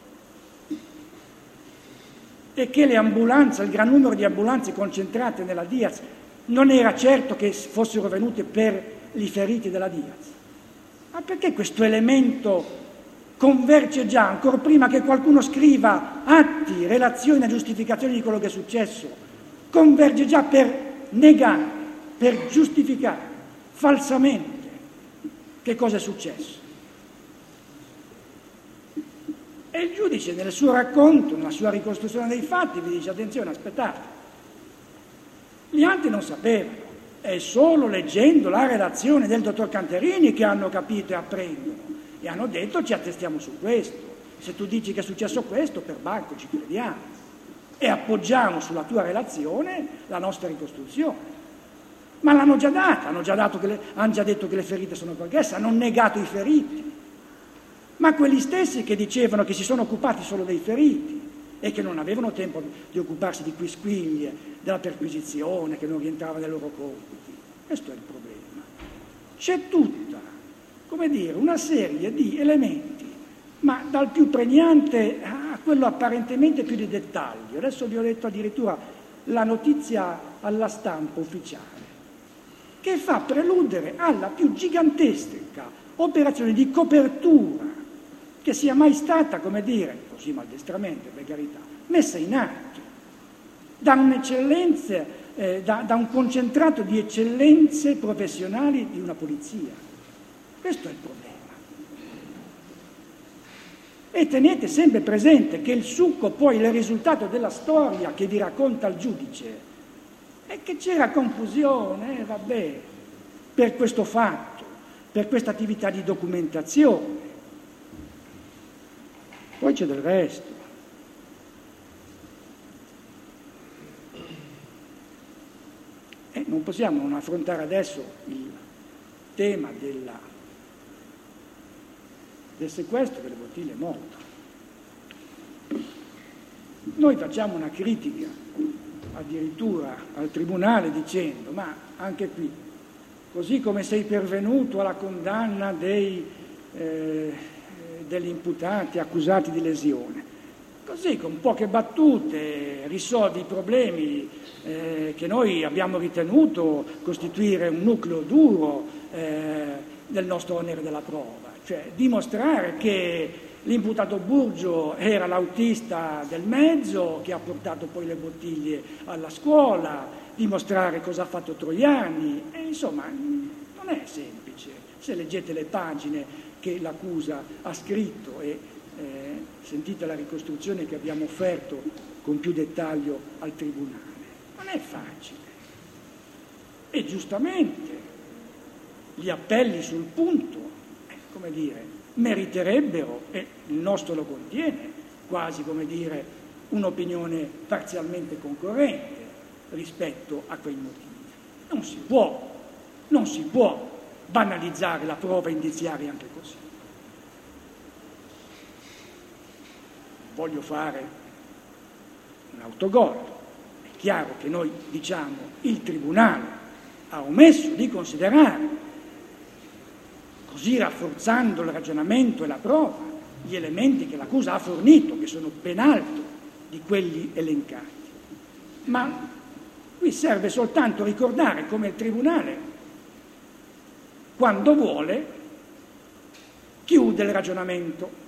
Speaker 2: e che le ambulanze, il gran numero di ambulanze concentrate nella Diaz non era certo che fossero venute per i feriti della Diaz. Ma perché questo elemento converge già, ancora prima che qualcuno scriva atti, relazioni e giustificazioni di quello che è successo, converge già per negare, per giustificare falsamente che cosa è successo? E il giudice nel suo racconto, nella sua ricostruzione dei fatti, vi dice: attenzione, aspettate, gli altri non sapevano, è solo leggendo la relazione del dottor Canterini che hanno capito e apprendono, e hanno detto: ci attestiamo su questo, se tu dici che è successo questo, per banco ci crediamo, e appoggiamo sulla tua relazione la nostra ricostruzione. Ma l'hanno già data, hanno già detto che le ferite sono progresse, hanno negato i feriti. Ma quelli stessi che dicevano che si sono occupati solo dei feriti e che non avevano tempo di occuparsi di quisquiglie, della perquisizione, che non rientrava nei loro compiti. Questo è il problema. C'è tutta, come dire, una serie di elementi, ma dal più pregnante a quello apparentemente più di dettaglio. Adesso vi ho letto addirittura la notizia alla stampa ufficiale, che fa preludere alla più gigantesca operazione di copertura che sia mai stata, come dire, così maldestramente, per carità, messa in atto da un'eccellenza, da un concentrato di eccellenze professionali di una polizia. Questo è il problema. E tenete sempre presente che il succo, poi, il risultato della storia che vi racconta il giudice è che c'era confusione, vabbè, per questo fatto, per questa attività di documentazione. Poi c'è del resto. E non possiamo non affrontare adesso il tema del sequestro delle bottiglie morte. Noi facciamo una critica addirittura al Tribunale dicendo: ma anche qui così come sei pervenuto alla condanna degli imputati accusati di lesione. Così, con poche battute, risolvi i problemi che noi abbiamo ritenuto costituire un nucleo duro del nostro onere della prova, cioè dimostrare che l'imputato Burgio era l'autista del mezzo che ha portato poi le bottiglie alla scuola, dimostrare cosa ha fatto Troiani, e insomma non è semplice. Se leggete le pagine che l'accusa ha scritto e sentite la ricostruzione che abbiamo offerto con più dettaglio al Tribunale, non è facile. E giustamente gli appelli sul punto, come dire, meriterebbero, e il nostro lo contiene, quasi come dire un'opinione parzialmente concorrente rispetto a quei motivi. Non si può banalizzare la prova indiziaria anche così. Voglio fare un autogol. È chiaro che noi diciamo il Tribunale ha omesso di considerare, così rafforzando il ragionamento e la prova, gli elementi che l'accusa ha fornito, che sono ben alto di quelli elencati. Ma qui serve soltanto ricordare come il Tribunale, quando vuole, chiude il ragionamento.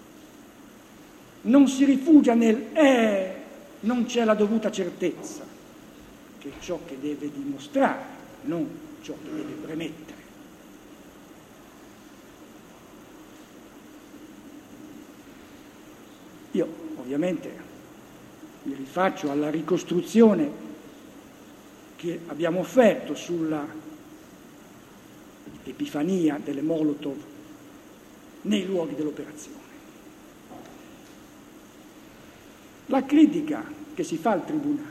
Speaker 2: Non si rifugia nel non c'è la dovuta certezza, che è ciò che deve dimostrare, non ciò che deve premettere. Io ovviamente mi rifaccio alla ricostruzione che abbiamo offerto sulla epifania delle Molotov nei luoghi dell'operazione. La critica che si fa al Tribunale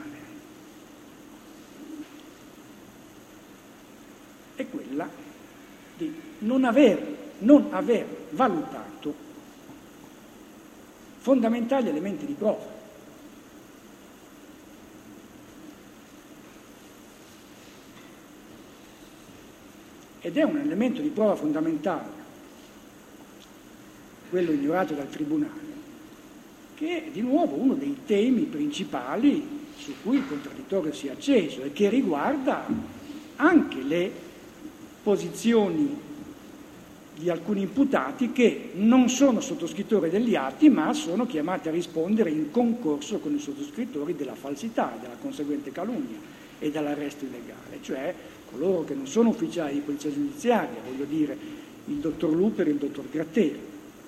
Speaker 2: è quella di non aver valutato fondamentali elementi di prova. Ed è un elemento di prova fondamentale, quello ignorato dal Tribunale, che è di nuovo uno dei temi principali su cui il contraddittorio si è acceso e che riguarda anche le posizioni di alcuni imputati che non sono sottoscrittori degli atti, ma sono chiamati a rispondere in concorso con i sottoscrittori della falsità, della conseguente calunnia e dell'arresto illegale, cioè coloro che non sono ufficiali di polizia giudiziaria, voglio dire il dottor Luper e il dottor Gratteri.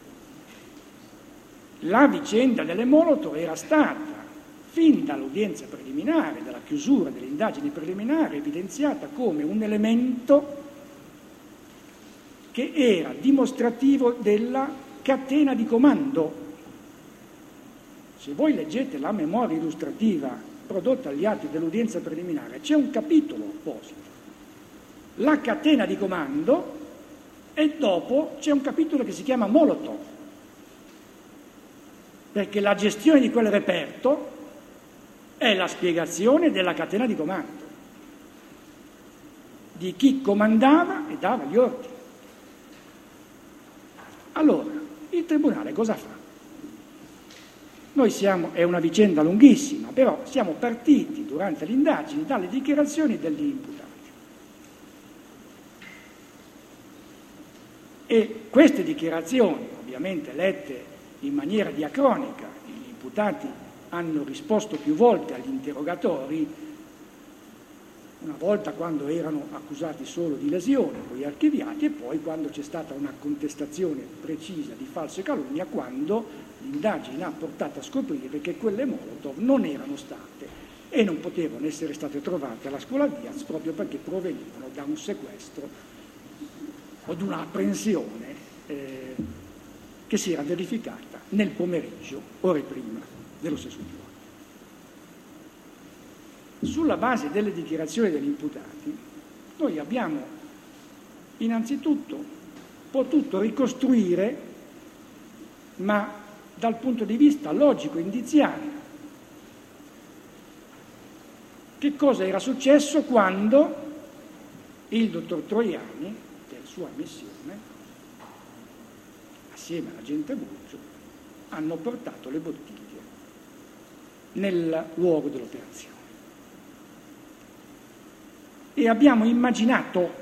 Speaker 2: La vicenda delle Molotov era stata, fin dall'udienza preliminare, dalla chiusura delle indagini preliminari, evidenziata come un elemento che era dimostrativo della catena di comando. Se voi leggete la memoria illustrativa prodotta agli atti dell'udienza preliminare, c'è un capitolo apposito, la catena di comando, e dopo c'è un capitolo che si chiama Molotov, perché la gestione di quel reperto è la spiegazione della catena di comando, di chi comandava e dava gli ordini. Allora, il Tribunale cosa fa? È una vicenda lunghissima, però siamo partiti durante le indagini dalle dichiarazioni degli imputati. E queste dichiarazioni, ovviamente lette in maniera diacronica, gli imputati hanno risposto più volte agli interrogatori, una volta quando erano accusati solo di lesione, poi archiviati, e poi quando c'è stata una contestazione precisa di falso e calunnia, quando l'indagine ha portato a scoprire che quelle Molotov non erano state e non potevano essere state trovate alla scuola Diaz proprio perché provenivano da un sequestro o da un'apprensione che si era verificata nel pomeriggio, ore prima dello stesso giorno. Sulla base delle dichiarazioni degli imputati, noi abbiamo innanzitutto potuto ricostruire, ma dal punto di vista logico-indiziario, che cosa era successo quando il dottor Troiani, per sua missione, assieme all'agente Burgio, hanno portato le bottiglie nel luogo dell'operazione. E abbiamo immaginato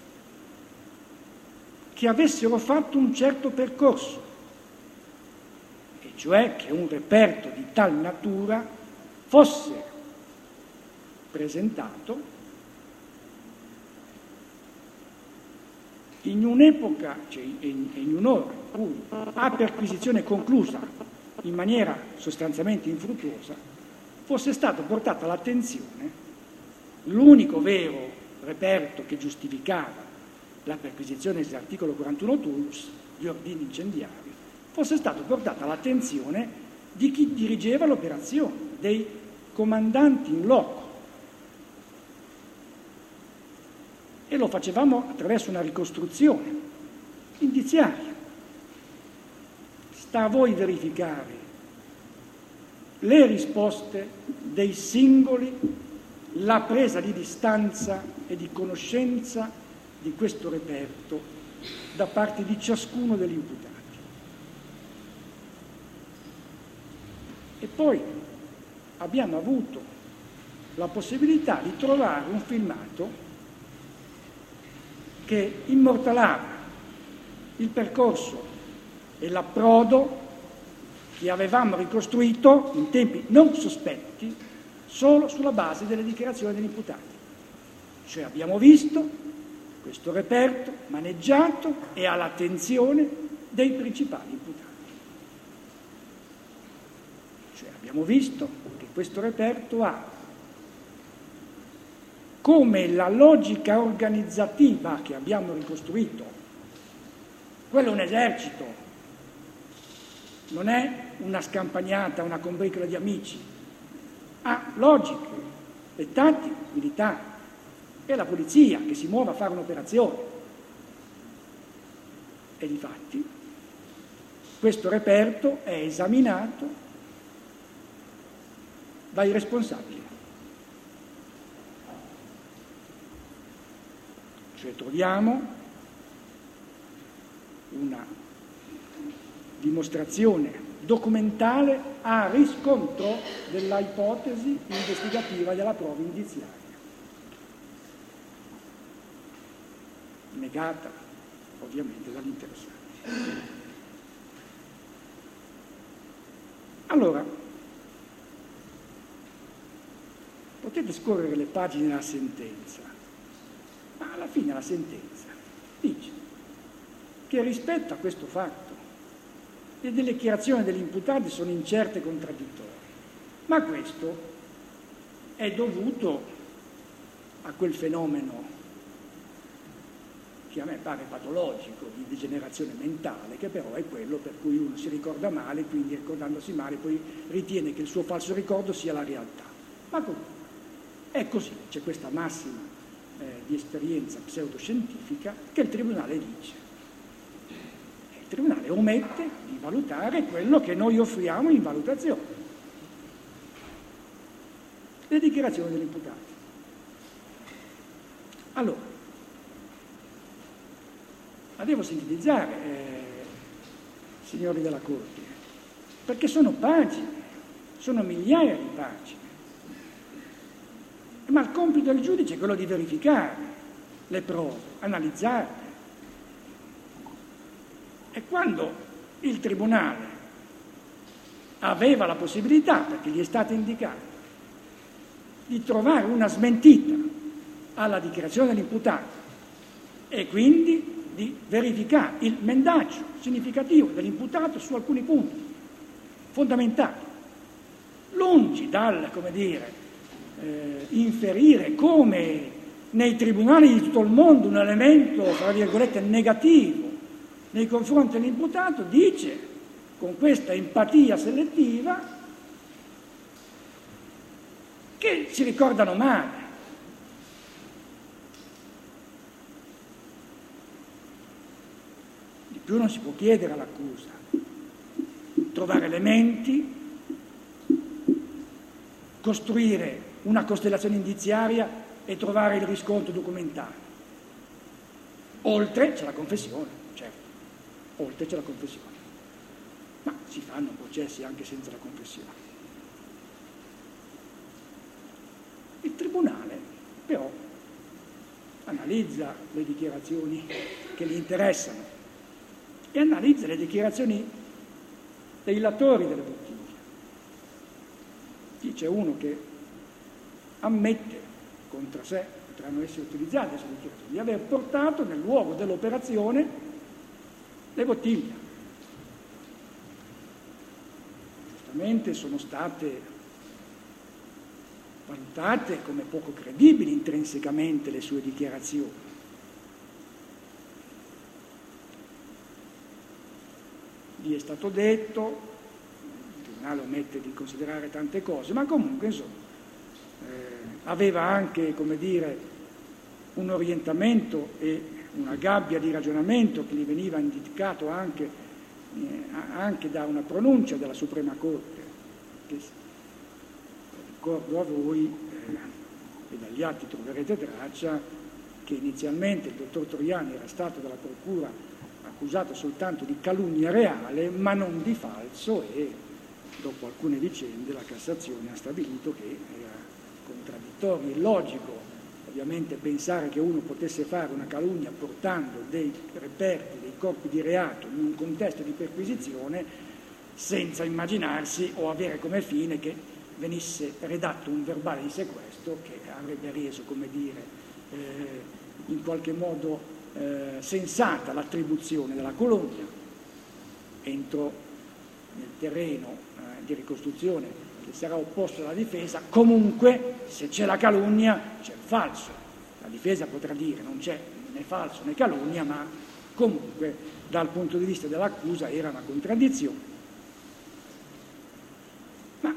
Speaker 2: che avessero fatto un certo percorso, e cioè che un reperto di tal natura fosse presentato in un'epoca, cioè in un'ora in cui, a perquisizione conclusa in maniera sostanzialmente infruttuosa, fosse stato portato all'attenzione l'unico vero reperto che giustificava la perquisizione dell'articolo 41 Tulps, gli ordini incendiari, fosse stato portato all'attenzione di chi dirigeva l'operazione, dei comandanti in loco. E lo facevamo attraverso una ricostruzione indiziaria. Sta a voi verificare le risposte dei singoli, la presa di distanza e di conoscenza di questo reperto da parte di ciascuno degli imputati. E poi abbiamo avuto la possibilità di trovare un filmato che immortalava il percorso e l'approdo che avevamo ricostruito in tempi non sospetti solo sulla base delle dichiarazioni degli imputati. Cioè abbiamo visto questo reperto maneggiato e all'attenzione dei principali imputati. Cioè abbiamo visto che questo reperto ha come la logica organizzativa che abbiamo ricostruito, quello è un esercito, non è una scampagnata, una combricola di amici, ha logiche, dettati militari, è la polizia che si muove a fare un'operazione. E difatti questo reperto è esaminato dai responsabili. Cioè troviamo una dimostrazione documentale a riscontro della ipotesi investigativa della prova indiziaria, negata ovviamente dagli interessati. Allora, potete scorrere le pagine della sentenza, ma alla fine la sentenza dice che rispetto a questo fatto le dichiarazioni degli imputati sono incerte e contraddittorie, ma questo è dovuto a quel fenomeno che a me pare patologico di degenerazione mentale, che però è quello per cui uno si ricorda male, quindi ricordandosi male poi ritiene che il suo falso ricordo sia la realtà. Ma comunque è così, c'è questa massima di esperienza pseudoscientifica che il Tribunale dice. Il Tribunale omette di valutare quello che noi offriamo in valutazione, le dichiarazioni degli imputati. Allora, la devo sintetizzare, signori della Corte, perché sono pagine, sono migliaia di pagine, ma il compito del giudice è quello di verificare le prove, analizzarle. E quando il Tribunale aveva la possibilità, perché gli è stato indicato, di trovare una smentita alla dichiarazione dell'imputato e quindi di verificare il mendaggio significativo dell'imputato su alcuni punti fondamentali, lungi dal, inferire come nei tribunali di tutto il mondo un elemento, tra virgolette, negativo nei confronti dell'imputato, dice con questa empatia selettiva che si ricordano male. Di più non si può chiedere all'accusa. Trovare elementi, costruire una costellazione indiziaria e trovare il riscontro documentale. Oltre c'è la confessione, certo, oltre c'è la confessione, ma si fanno processi anche senza la confessione. Il tribunale però analizza le dichiarazioni che gli interessano e analizza le dichiarazioni dei latori delle bottiglie. C'è uno che ammette contro sé, potranno essere utilizzate le sue dichiarazioni, di aver portato nel luogo dell'operazione le bottiglie. Giustamente sono state valutate come poco credibili intrinsecamente le sue dichiarazioni. Gli è stato detto, il tribunale omette di considerare tante cose, ma comunque insomma aveva anche, come dire, un orientamento e una gabbia di ragionamento che gli veniva indicato anche da una pronuncia della Suprema Corte, che ricordo a voi, e dagli atti troverete traccia, che inizialmente il dottor Troiani era stato dalla Procura accusato soltanto di calunnia reale, ma non di falso, e dopo alcune vicende la Cassazione ha stabilito che era contraddittorio e illogico, ovviamente, pensare che uno potesse fare una calunnia portando dei reperti, dei corpi di reato in un contesto di perquisizione senza immaginarsi o avere come fine che venisse redatto un verbale di sequestro che avrebbe reso, come dire, in qualche modo sensata l'attribuzione della calunnia. Entro nel terreno di ricostruzione che sarà opposto alla difesa. Comunque, se c'è la calunnia, c'è il falso. La difesa potrà dire non c'è né falso né calunnia, ma comunque dal punto di vista dell'accusa era una contraddizione. Ma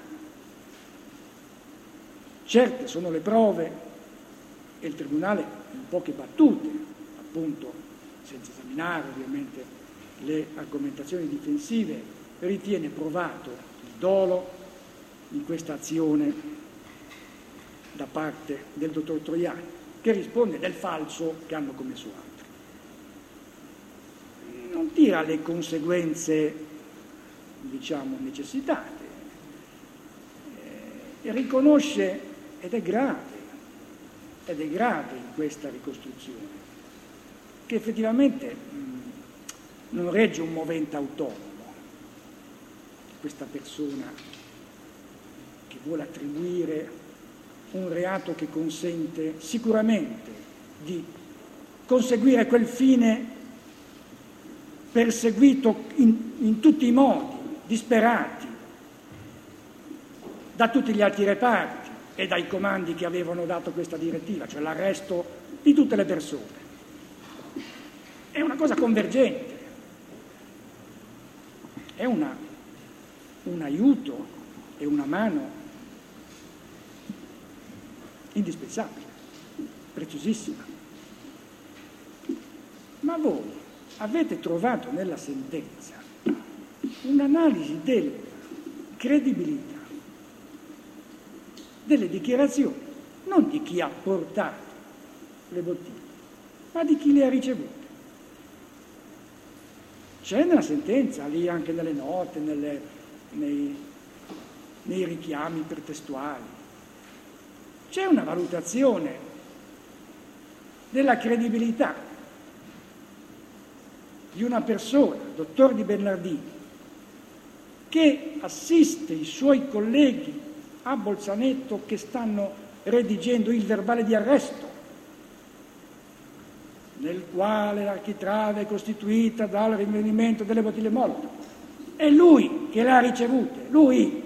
Speaker 2: certe sono le prove e il Tribunale, in poche battute, appunto, senza esaminare ovviamente le argomentazioni difensive, ritiene provato il dolo in questa azione da parte del dottor Troiani, che risponde del falso che hanno commesso altri. Non tira le conseguenze, diciamo, necessitate, e riconosce, ed è grave in questa ricostruzione, che effettivamente non regge un movente autonomo, questa persona che vuole attribuire un reato che consente sicuramente di conseguire quel fine perseguito in tutti i modi, disperati, da tutti gli altri reparti e dai comandi che avevano dato questa direttiva, cioè l'arresto di tutte le persone. È una cosa convergente, è un aiuto e una mano indispensabile, preziosissima. Ma voi avete trovato nella sentenza un'analisi della credibilità delle dichiarazioni, non di chi ha portato le bottiglie, ma di chi le ha ricevute. C'è nella sentenza, lì anche nelle note, nei richiami pretestuali, c'è una valutazione della credibilità di una persona, dottor Di Bernardini, che assiste i suoi colleghi a Bolzaneto che stanno redigendo il verbale di arresto, nel quale l'architrave è costituita dal rinvenimento delle bottiglie Molotov. È lui che le ha ricevute, lui.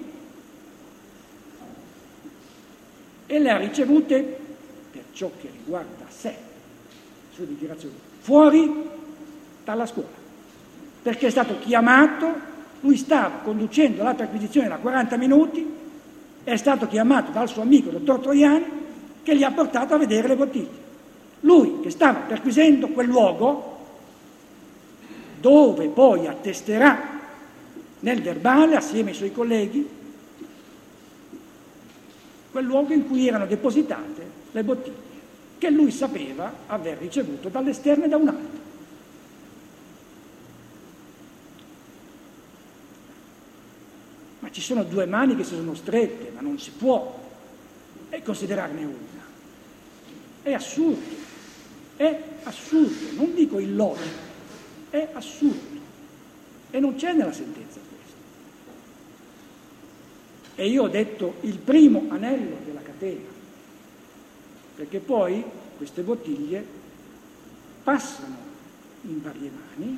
Speaker 2: E le ha ricevute, per ciò che riguarda sé, le sue dichiarazioni, fuori dalla scuola, perché è stato chiamato, lui stava conducendo la perquisizione da 40 minuti, è stato chiamato dal suo amico dottor Troiani che gli ha portato a vedere le bottiglie. Lui che stava perquisendo quel luogo dove poi attesterà nel verbale assieme ai suoi colleghi quel luogo in cui erano depositate le bottiglie. che lui sapeva aver ricevuto dall'esterno e da un altro. Ma ci sono due mani che si sono strette, ma non si può considerarne una. È assurdo, non dico illogico, è assurdo. E non c'è nella sentenza questo. E io ho detto il primo anello della catena, perché poi queste bottiglie passano in varie mani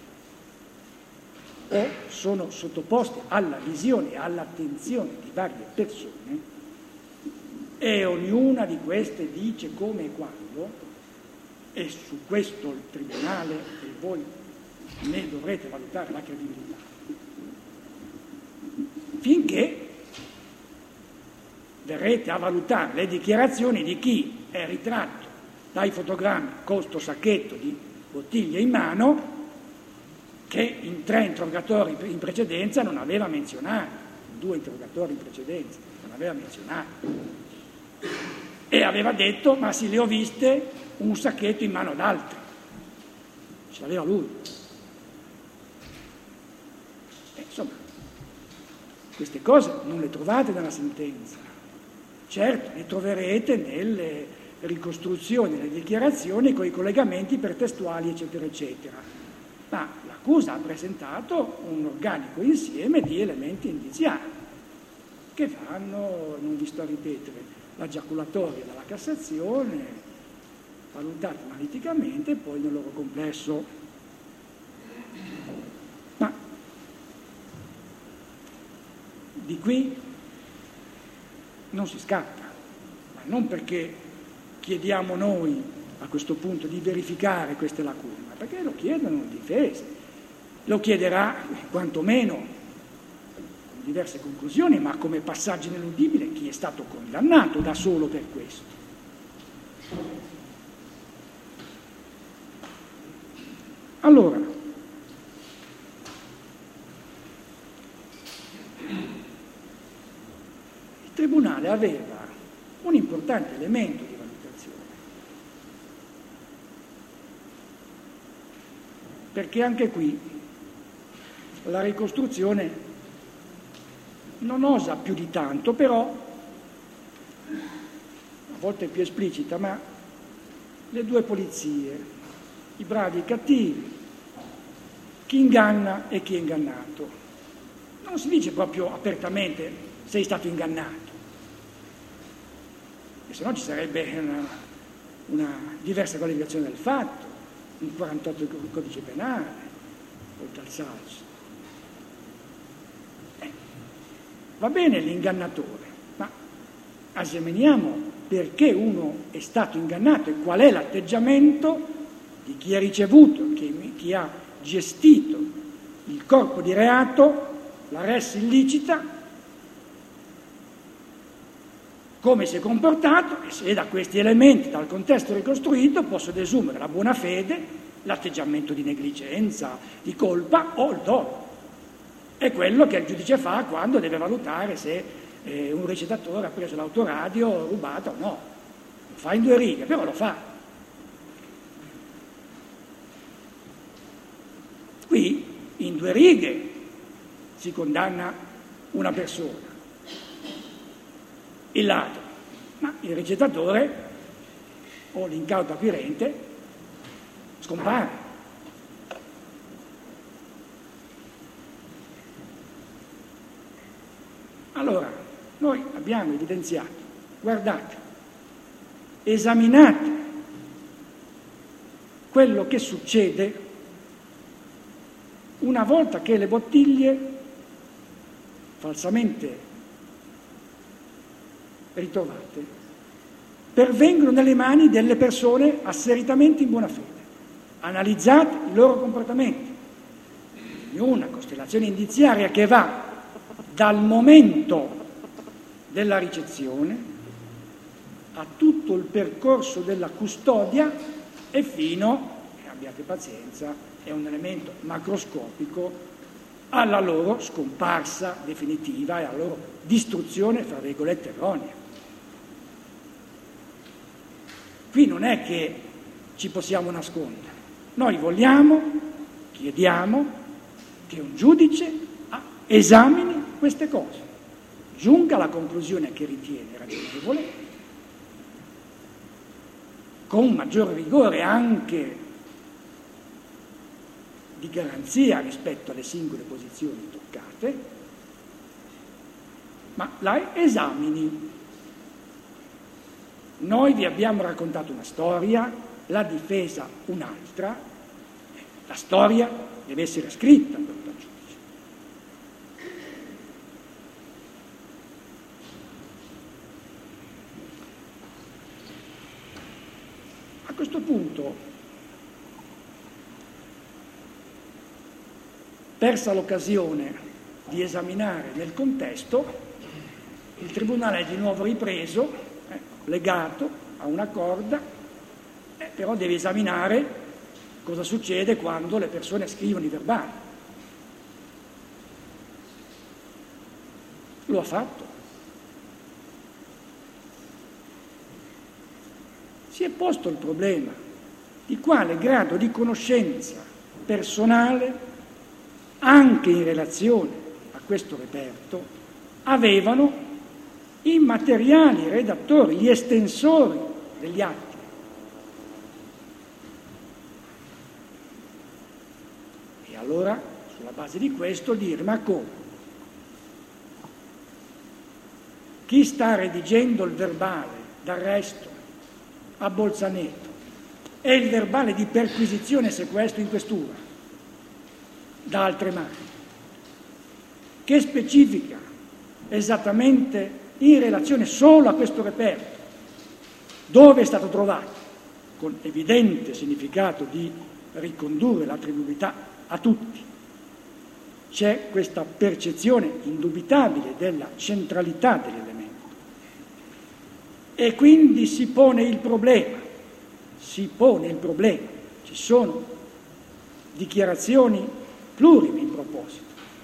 Speaker 2: o sono sottoposte alla visione e all'attenzione di varie persone e ognuna di queste dice come e quando, e su questo il Tribunale e voi ne dovrete valutare la credibilità, finché verrete a valutare le dichiarazioni di chi è ritratto dai fotogrammi con sto sacchetto di bottiglie in mano che in 3 interrogatori in precedenza non aveva menzionato, 2 interrogatori in precedenza non aveva menzionato, e aveva detto ma sì, le ho viste un sacchetto in mano ad altri, ce l'aveva lui. Insomma, queste cose non le trovate nella sentenza, certo le troverete nelle ricostruzioni, nelle dichiarazioni con i collegamenti pertestuali eccetera eccetera, ma l'accusa ha presentato un organico insieme di elementi indiziari che fanno, non vi sto a ripetere, la giaculatoria della Cassazione, valutati analiticamente e poi nel loro complesso. Ma di qui non si scappa, ma non perché chiediamo noi a questo punto di verificare queste lacune, ma perché lo chiedono le difese, lo chiederà quantomeno diverse conclusioni, ma come passaggio ineludibile chi è stato condannato da solo per questo. Allora, il Tribunale aveva un importante elemento di valutazione, perché anche qui la ricostruzione non osa più di tanto, però a volte è più esplicita, ma le 2 polizie, i bravi e i cattivi, chi inganna e chi è ingannato. Non si dice proprio apertamente sei stato ingannato, e se no ci sarebbe una diversa qualificazione del fatto, un 48 del codice penale, oltre al salso. Va bene l'ingannatore, ma esaminiamo perché uno è stato ingannato e qual è l'atteggiamento di chi ha ricevuto, chi ha gestito il corpo di reato, la res illicita, come si è comportato, e se da questi elementi, dal contesto ricostruito, posso desumere la buona fede, l'atteggiamento di negligenza, di colpa o il dolo. È quello che il giudice fa quando deve valutare se un recitatore ha preso l'autoradio rubato o no. Lo fa in 2 righe, però lo fa. Qui in 2 righe si condanna una persona, il ladro, ma il recitatore o l'incauto acquirente scompare. Allora, noi abbiamo evidenziato, guardate, esaminate quello che succede una volta che le bottiglie falsamente ritrovate pervengono nelle mani delle persone asseritamente in buona fede. Analizzate i loro comportamenti, in una costellazione indiziaria che va dal momento della ricezione a tutto il percorso della custodia e fino, abbiate pazienza, è un elemento macroscopico, alla loro scomparsa definitiva e alla loro distruzione, fra virgolette, erronea. qui non è che ci possiamo nascondere. Noi chiediamo che un giudice esamini queste cose, giunga alla conclusione che ritiene ragionevole, con maggior rigore anche di garanzia rispetto alle singole posizioni toccate, ma la esamini. Noi vi abbiamo raccontato una storia, la difesa un'altra, la storia deve essere scritta dal giudice. A questo punto, persa l'occasione di esaminare nel contesto, il Tribunale è di nuovo ripreso, legato a una corda, però deve esaminare cosa succede quando le persone scrivono i verbali. Lo ha fatto. Si è posto il problema di quale grado di conoscenza personale, anche in relazione a questo reperto, avevano i materiali redattori, gli estensori degli atti. E allora, sulla base di questo, dire: ma come? Chi sta redigendo il verbale d'arresto a Bolzaneto e il verbale di perquisizione e sequestro in questura da altre mani, che specifica esattamente in relazione solo a questo reperto dove è stato trovato, con evidente significato di ricondurre l'attribuibilità a tutti. C'è questa percezione indubitabile della centralità dell'elemento e quindi si pone il problema, ci sono dichiarazioni plurime in proposito.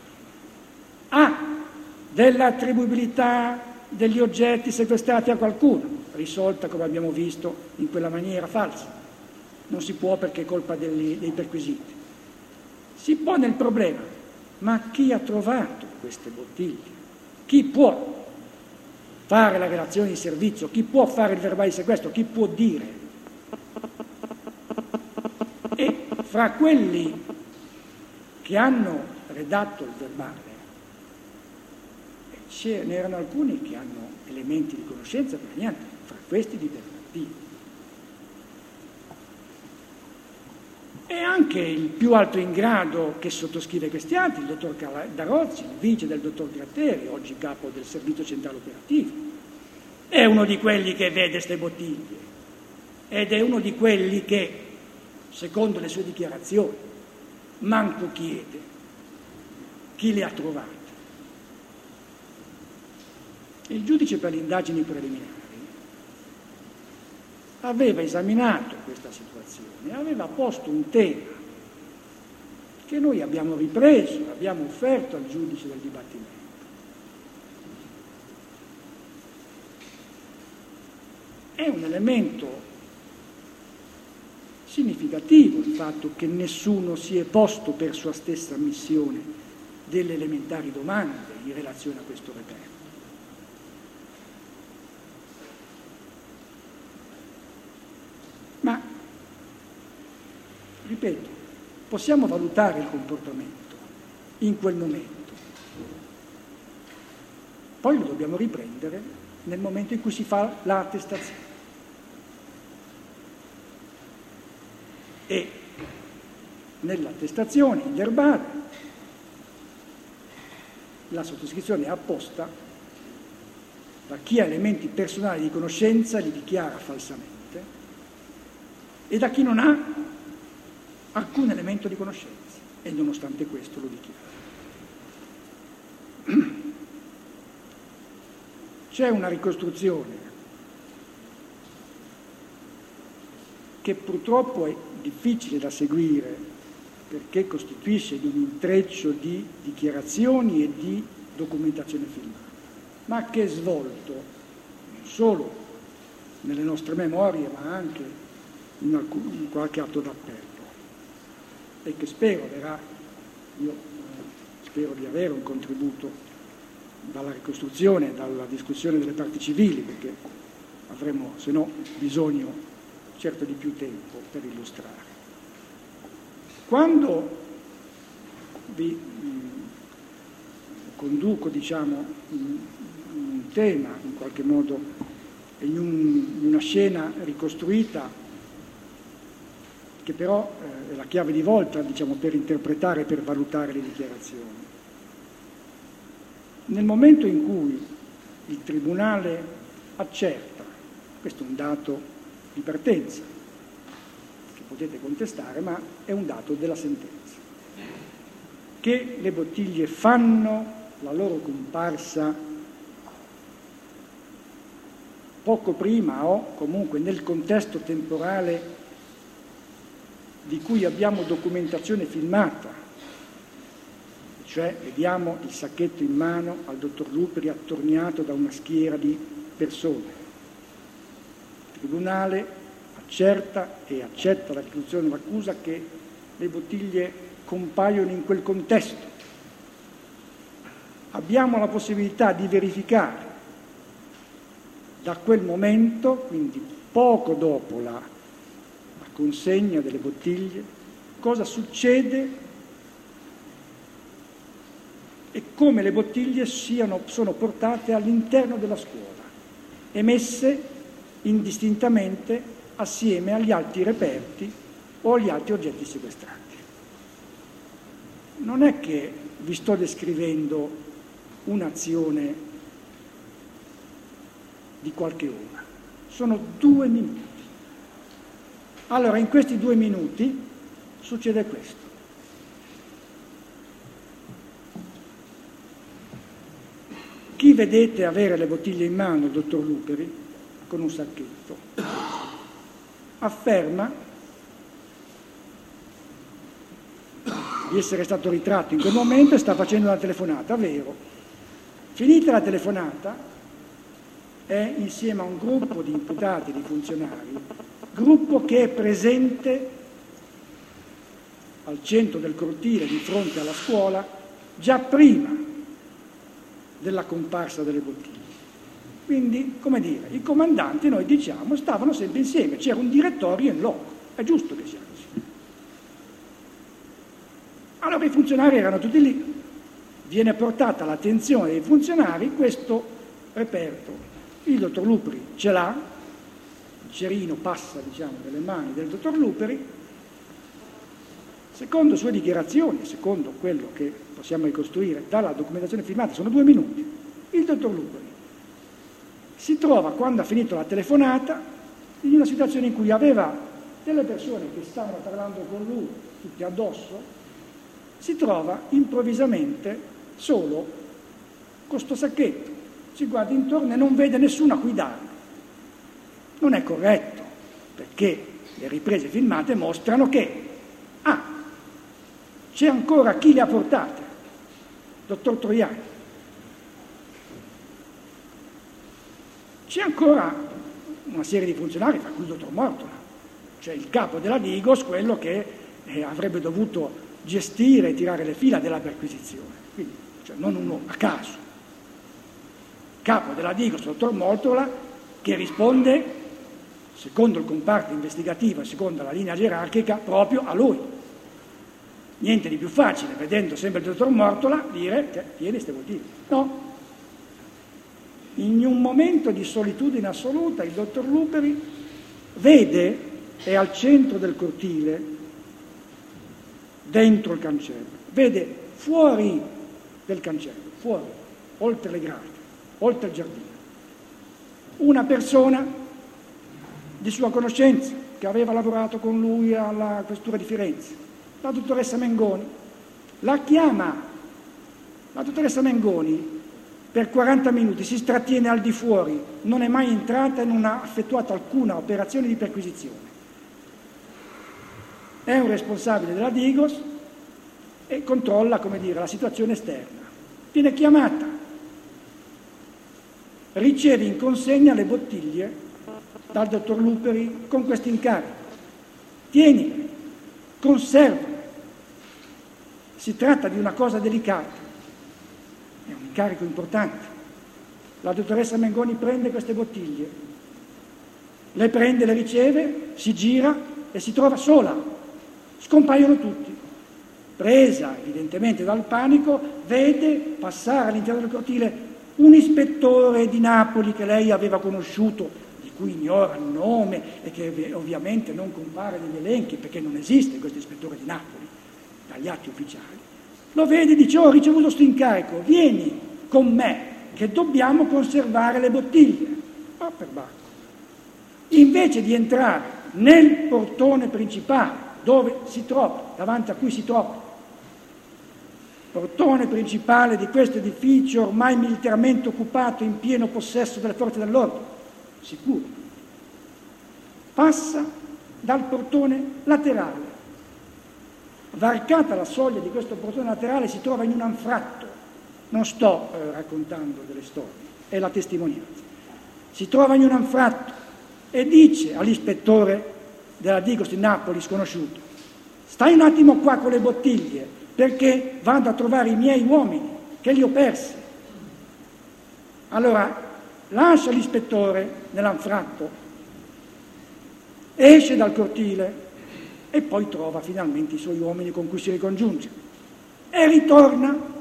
Speaker 2: Dell'attribuibilità degli oggetti sequestrati a qualcuno, risolta, come abbiamo visto, in quella maniera falsa. Non si può perché è colpa dei perquisiti. Si pone il problema: ma chi ha trovato queste bottiglie? Chi può fare la relazione di servizio? Chi può fare il verbale di sequestro? Chi può dire? E fra quelli che hanno redatto il verbale ce n'erano alcuni che hanno elementi di conoscenza premianti, fra questi di Bernardino. E anche il più alto in grado che sottoscrive questi atti, il dottor Darozzi, il vice del dottor Gratteri, oggi capo del Servizio Centrale Operativo, è uno di quelli che vede queste bottiglie ed è uno di quelli che, secondo le sue dichiarazioni, manco chiede chi le ha trovate. Il giudice per le indagini preliminari aveva esaminato questa situazione, aveva posto un tema che noi abbiamo ripreso, abbiamo offerto al giudice del dibattimento. È un elemento significativo il fatto che nessuno si è posto per sua stessa ammissione delle elementari domande in relazione a questo reperto. Ma, ripeto, possiamo valutare il comportamento in quel momento, poi lo dobbiamo riprendere nel momento in cui si fa l'attestazione. E nell'attestazione, in verbale, la sottoscrizione è apposta da chi ha elementi personali di conoscenza li dichiara falsamente e da chi non ha alcun elemento di conoscenza e nonostante questo lo dichiara. C'è una ricostruzione che purtroppo è difficile da seguire perché costituisce di un intreccio di dichiarazioni e di documentazione filmata, ma che è svolto non solo nelle nostre memorie, ma anche in qualche atto d'appello, e che spero verrà, io spero di avere un contributo dalla ricostruzione, dalla discussione delle parti civili, perché avremo, se no, bisogno certo di più tempo per illustrare. Quando vi conduco, diciamo, un tema, in qualche modo, in una scena ricostruita, che però è la chiave di volta, diciamo, per interpretare e per valutare le dichiarazioni. Nel momento in cui il Tribunale accerta, questo è un dato di partenza, che potete contestare, ma è un dato della sentenza, che le bottiglie fanno la loro comparsa poco prima o comunque nel contesto temporale di cui abbiamo documentazione filmata, cioè vediamo il sacchetto in mano al dottor Luperi attorniato da una schiera di persone. Il Tribunale accerta e accetta la ricostruzione dell'accusa che le bottiglie compaiono in quel contesto. Abbiamo la possibilità di verificare da quel momento, quindi poco dopo la consegna delle bottiglie, cosa succede e come le bottiglie sono portate all'interno della scuola e messe indistintamente assieme agli altri reperti o agli altri oggetti sequestrati. Non è che vi sto descrivendo un'azione di qualche ora, sono 2 minuti. Allora, in questi 2 minuti succede questo. Chi vedete avere le bottiglie in mano, il dottor Luperi, con un sacchetto, afferma di essere stato ritratto in quel momento e sta facendo una telefonata, vero. Finita la telefonata, è insieme a un gruppo di imputati, di funzionari, gruppo che è presente al centro del cortile di fronte alla scuola già prima della comparsa delle bottiglie. Quindi, come dire, i comandanti, noi diciamo, stavano sempre insieme, c'era un direttorio in loco, è giusto che sia così. Allora i funzionari erano tutti lì, viene portata all'attenzione dei funzionari questo reperto. Il dottor Luperi ce l'ha, il cerino passa, diciamo, nelle mani del dottor Luperi. Secondo sue dichiarazioni, secondo quello che possiamo ricostruire dalla documentazione filmata, sono 2 minuti. Il dottor Luperi si trova, quando ha finito la telefonata, in una situazione in cui aveva delle persone che stavano parlando con lui, tutti addosso, si trova improvvisamente solo con sto sacchetto. Si guarda intorno e non vede nessuno a cui darlo. Non è corretto, perché le riprese filmate mostrano che c'è ancora chi le ha portate, dottor Troiani. C'è ancora una serie di funzionari, tra cui il dottor Mortola, cioè il capo della Digos, quello che avrebbe dovuto gestire e tirare le fila della perquisizione. Quindi, cioè, non uno a caso. Capo della Digos, dottor Mortola, che risponde, secondo il comparto investigativo e secondo la linea gerarchica, proprio a lui. Niente di più facile, vedendo sempre il dottor Mortola, dire che tieni queste bottiglie. No. In un momento di solitudine assoluta, il dottor Luperi vede, è al centro del cortile, dentro il cancello, vede fuori del cancello, fuori, oltre le grate, oltre il giardino, una persona di sua conoscenza che aveva lavorato con lui alla questura di Firenze, la dottoressa Mengoni. La chiama, la dottoressa Mengoni per 40 minuti si trattiene al di fuori, non è mai entrata e non ha effettuato alcuna operazione di perquisizione. È un responsabile della Digos e controlla, come dire, la situazione esterna. Viene chiamata, riceve in consegna le bottiglie dal dottor Luperi con questo incarico. Tienile, conservale. Si tratta di una cosa delicata, è un incarico importante. La dottoressa Mengoni prende queste bottiglie, le prende, le riceve, si gira e si trova sola. Scompaiono tutti. Presa evidentemente dal panico, vede passare all'interno del cortile un ispettore di Napoli che lei aveva conosciuto, di cui ignora il nome e che ovviamente non compare negli elenchi perché non esiste questo ispettore di Napoli dagli atti ufficiali. Lo vede e dice: ho ricevuto questo incarico, vieni con me che dobbiamo conservare le bottiglie. Ma per bacco. Invece di entrare nel portone principale dove si trova, davanti a cui si trova, portone principale di questo edificio ormai militarmente occupato, in pieno possesso delle forze dell'ordine, sicuro, passa dal portone laterale. Varcata la soglia di questo portone laterale si trova in un anfratto. Non sto raccontando delle storie, è la testimonianza. Si trova in un anfratto e dice all'ispettore della Digos di Napoli sconosciuto: stai un attimo qua con le bottiglie perché vado a trovare i miei uomini che li ho persi. Allora lascia l'ispettore nell'anfratto, esce dal cortile e poi trova finalmente i suoi uomini con cui si ricongiunge e ritorna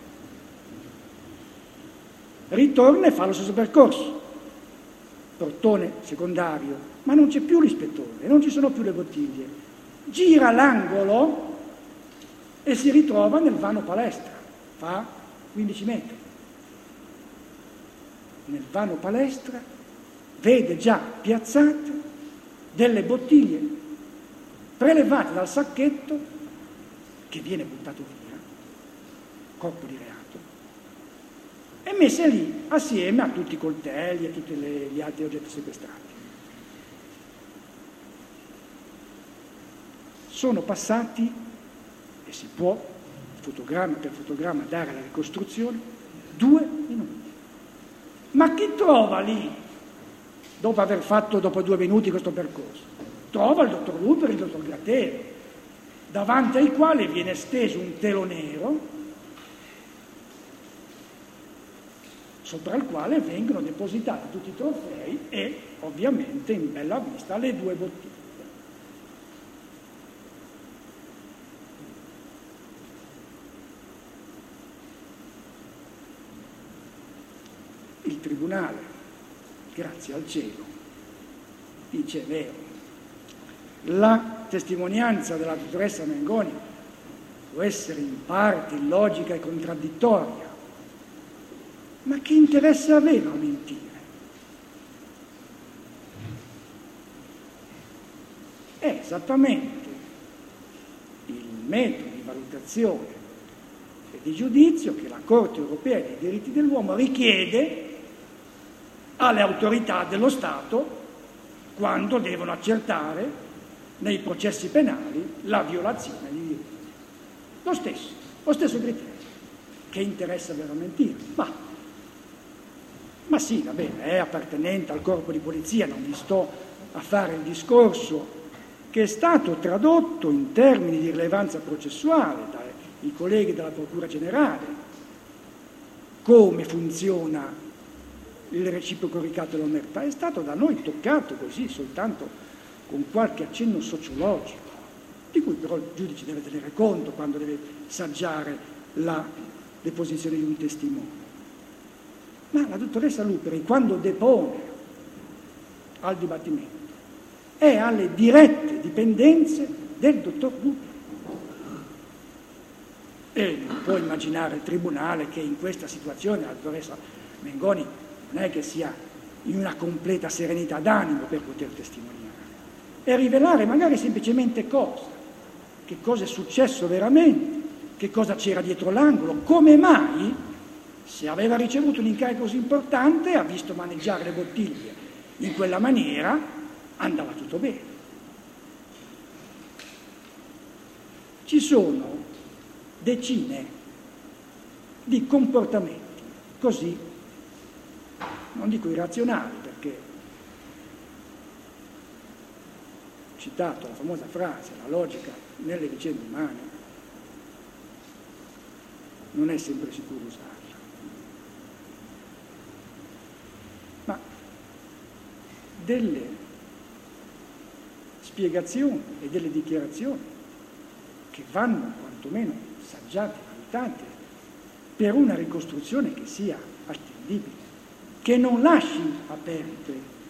Speaker 2: e fa lo stesso percorso, portone secondario, ma non c'è più l'ispettore, non ci sono più le bottiglie, gira l'angolo e si ritrova nel vano palestra, fa 15 metri. Nel vano palestra vede già piazzate delle bottiglie prelevate dal sacchetto che viene buttato via, corpo di reato, e messe lì assieme a tutti i coltelli e tutti gli altri oggetti sequestrati. Sono passati, e si può fotogramma per fotogramma dare la ricostruzione, 2 minuti. Ma chi trova lì, dopo aver fatto dopo 2 minuti questo percorso? Trova il dottor Luperi e il dottor Gratteri, davanti ai quali viene steso un telo nero sopra il quale vengono depositati tutti i trofei e ovviamente in bella vista le 2 bottiglie. Il tribunale, grazie al cielo, dice: è vero, la testimonianza della dottoressa Mengoni può essere in parte illogica e contraddittoria, ma che interesse aveva a mentire? È esattamente il metodo di valutazione e di giudizio che la Corte europea dei diritti dell'uomo richiede alle autorità dello Stato quando devono accertare nei processi penali la violazione di diritti. Lo stesso criterio. Che interesse aveva mentire? Ma sì, va bene, è appartenente al corpo di polizia, non vi sto a fare il discorso che è stato tradotto in termini di rilevanza processuale dai colleghi della Procura Generale, come funziona il reciproco ricatto dell'omertà, è stato da noi toccato così soltanto con qualche accenno sociologico, di cui però il giudice deve tenere conto quando deve saggiare la deposizione di un testimone. Ma la dottoressa Luperi, quando depone al dibattimento, è alle dirette dipendenze del dottor Luperi. E non può immaginare il tribunale che in questa situazione la dottoressa Mengoni non è che sia in una completa serenità d'animo per poter testimoniare e rivelare magari semplicemente che cosa è successo veramente, che cosa c'era dietro l'angolo, come mai, se aveva ricevuto un incarico così importante, ha visto maneggiare le bottiglie in quella maniera, andava tutto bene. Ci sono decine di comportamenti così, non dico irrazionali, perché citato la famosa frase, la logica nelle vicende umane, non è sempre sicuro usarla. Ma delle spiegazioni e delle dichiarazioni che vanno quantomeno saggiate, valutate, per una ricostruzione che sia attendibile, che non lasci aperte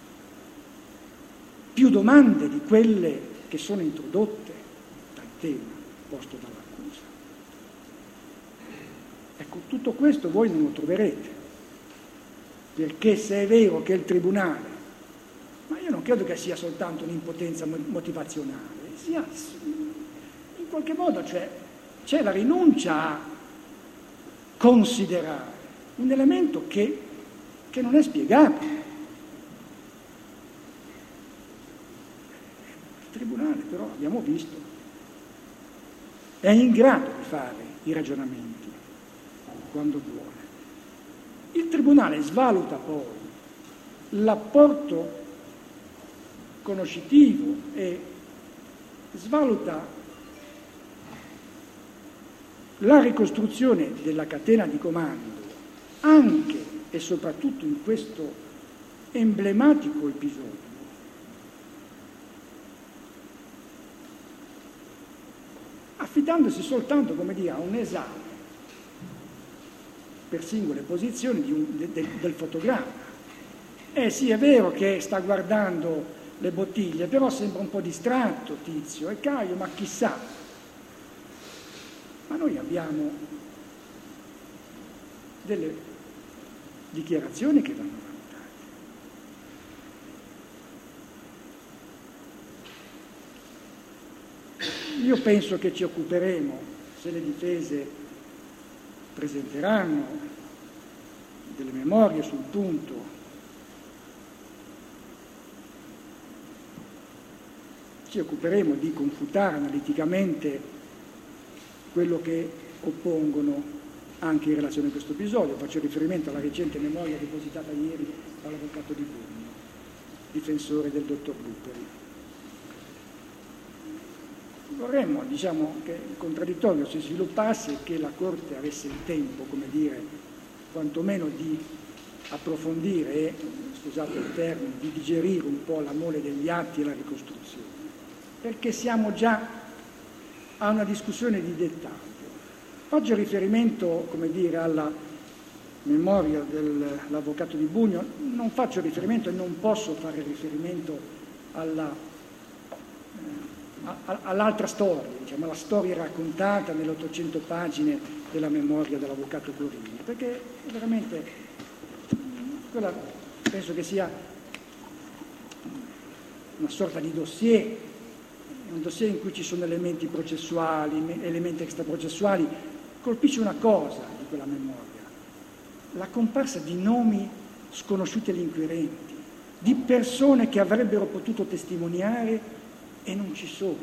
Speaker 2: più domande di quelle che sono introdotte dal tema posto dall'accusa. Ecco, tutto questo voi non lo troverete, perché se è vero che il tribunale, ma io non credo che sia soltanto un'impotenza motivazionale, sia in qualche modo c'è la rinuncia a considerare un elemento che non è spiegabile. Il tribunale però, abbiamo visto, è in grado di fare i ragionamenti quando vuole. Il tribunale svaluta poi l'apporto conoscitivo e svaluta la ricostruzione della catena di comando anche e soprattutto in questo emblematico episodio, affidandosi soltanto, come dire, a un esame per singole posizioni del fotogramma. Sì, è vero che sta guardando le bottiglie, però sembra un po' distratto Tizio e Caio, ma chissà. Ma noi abbiamo delle dichiarazioni che vanno valutate. Io penso che ci occuperemo, se le difese presenteranno delle memorie sul punto, ci occuperemo di confutare analiticamente quello che oppongono anche in relazione a questo episodio. Faccio riferimento alla recente memoria depositata ieri dall'avvocato Di Bugno, difensore del dottor Luperi. Vorremmo, che il contraddittorio si sviluppasse e che la Corte avesse il tempo, come dire, quantomeno di approfondire e, scusate il termine, di digerire un po' la mole degli atti e la ricostruzione, perché siamo già a una discussione di dettaglio. Faccio riferimento, come dire, alla memoria dell'avvocato Di Bugno, non faccio riferimento e non posso fare riferimento all'altra storia, alla storia raccontata nelle 800 pagine della memoria dell'avvocato Gorini, perché veramente quella penso che sia una sorta di dossier, un dossier in cui ci sono elementi processuali, elementi extraprocessuali. Colpisce una cosa di quella memoria, la comparsa di nomi sconosciuti agli inquirenti, di persone che avrebbero potuto testimoniare e non ci sono,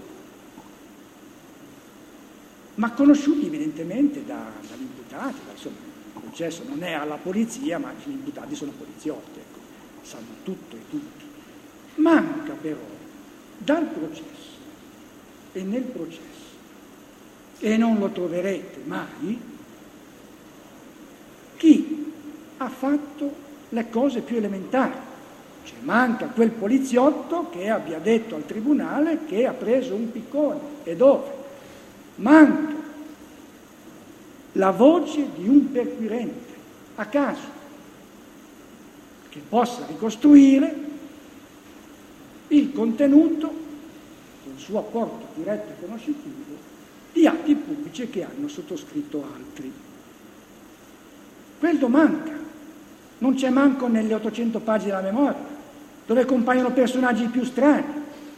Speaker 2: ma conosciuti evidentemente dagli imputati. Insomma, il processo non è alla polizia, ma gli imputati sono poliziotti, ecco, sanno tutto e tutti. Manca però dal processo e nel processo, e non lo troverete mai, chi ha fatto le cose più elementari. Cioè, manca quel poliziotto che abbia detto al tribunale che ha preso un piccone e dove. Manca la voce di un perquirente a caso che possa ricostruire il contenuto con il suo apporto diretto e conoscitivo di atti pubblici che hanno sottoscritto altri. Quello manca, non c'è manco nelle 800 pagine della memoria, dove compaiono personaggi più strani.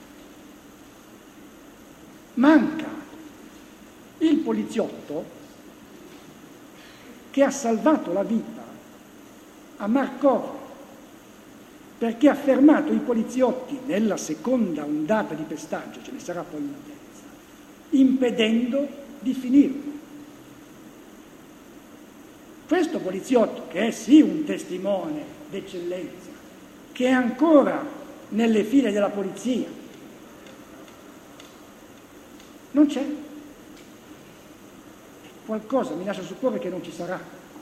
Speaker 2: Manca il poliziotto che ha salvato la vita a Markov, perché ha fermato i poliziotti nella seconda ondata di pestaggio, ce ne sarà poi una terza, impedendo di finirlo. Questo poliziotto, che è sì un testimone d'eccellenza, che è ancora nelle file della polizia, Non c'è. Qualcosa mi lascia supporre che non ci sarà.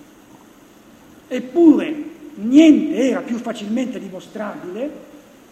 Speaker 2: Eppure niente era più facilmente dimostrabile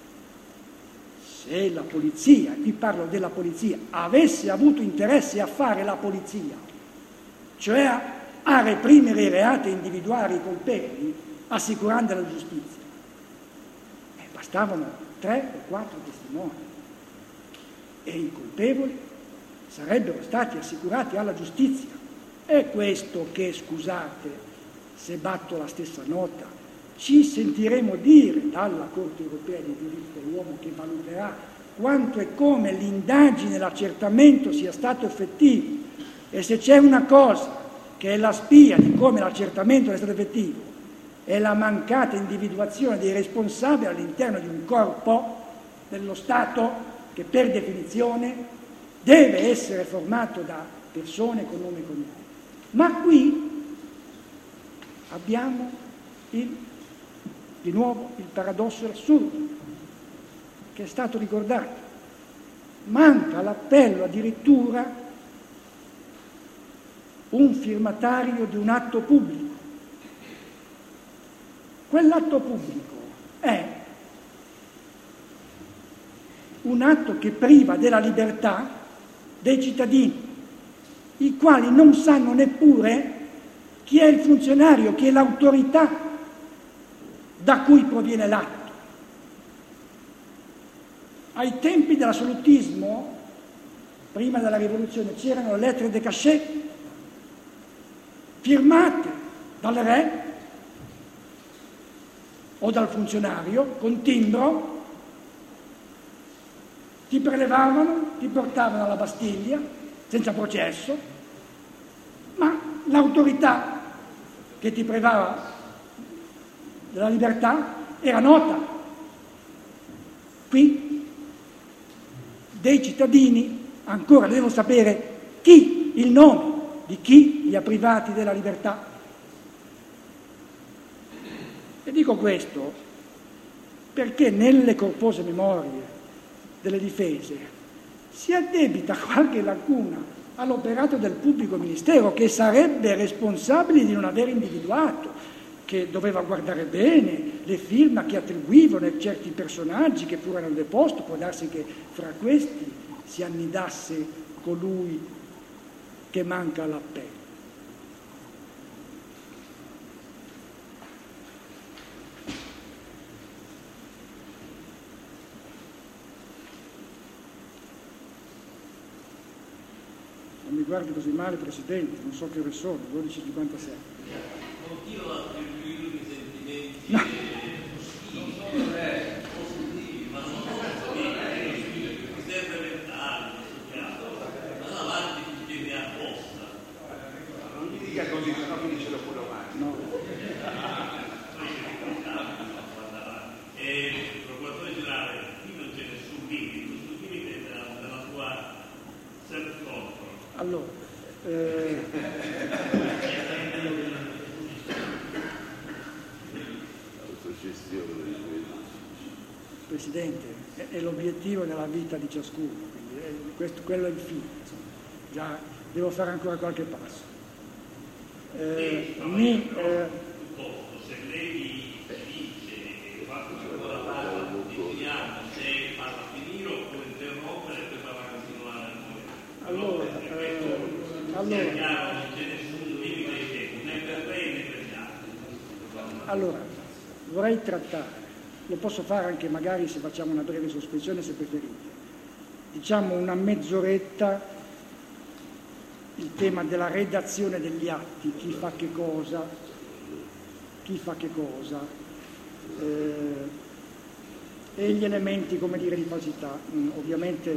Speaker 2: se la polizia, qui parlo della polizia, avesse avuto interesse a fare la polizia, cioè a reprimere i reati e individuare i colpevoli, assicurando la giustizia. Bastavano 3 o 4 testimoni e i colpevoli sarebbero stati assicurati alla giustizia. È questo che, scusate se batto la stessa nota, ci sentiremo dire dalla Corte Europea dei diritti dell'uomo, che valuterà quanto e come l'indagine e l'accertamento sia stato effettivo, e se c'è una cosa che è la spia di come l'accertamento è stato effettivo è la mancata individuazione dei responsabili all'interno di un corpo dello Stato che per definizione deve essere formato da persone con nome e cognome. Ma qui abbiamo di nuovo il paradosso assurdo che è stato ricordato. Manca l'appello addirittura un firmatario di un atto pubblico. Quell'atto pubblico è un atto che priva della libertà dei cittadini, i quali non sanno neppure chi è il funzionario, chi è l'autorità da cui proviene l'atto. Ai tempi dell'assolutismo, prima della rivoluzione, c'erano le lettere de cachet firmate dal re o dal funzionario con timbro, ti prelevavano, ti portavano alla Bastiglia senza processo, ma l'autorità che ti privava della libertà era nota. Qui dei cittadini ancora devo sapere chi, il nome di chi li ha privati della libertà. E dico questo perché nelle corpose memorie delle difese si addebita qualche lacuna all'operato del pubblico ministero, che sarebbe responsabile di non aver individuato, che doveva guardare bene le firme che attribuivano certi personaggi che furono al deposto. Può darsi che fra questi si annidasse colui che manca all'appello. Non mi guardi così male, Presidente, non so che ore sono, 12:56.
Speaker 3: Continuo a attribuire i sentimenti
Speaker 2: No.
Speaker 3: positivi, ma non sono riserve mentali, ma avanti tutti ne apposta.
Speaker 1: Non gli dica così, sennò finisce lo pure avanti.
Speaker 2: No.
Speaker 3: Procuratore generale, qui non c'è nessun limite, questo limite della tua self-control.
Speaker 2: Allora, Presidente, è l'obiettivo della vita di ciascuno, quindi quello è il fine. Insomma. Già devo fare ancora qualche passo.
Speaker 3: Se lei dice che fatto ancora parla quotidiano, se parla finire oppure interrompere e poi parla continuare
Speaker 2: Allora,
Speaker 3: chiaro, non c'è nessun limite di tempo, né per lei né per gli altri.
Speaker 2: allora, vorrei trattare, lo posso fare anche magari se facciamo una breve sospensione se preferite, diciamo una mezz'oretta, il tema della redazione degli atti, chi fa che cosa, e gli elementi, come dire, di falsità, ovviamente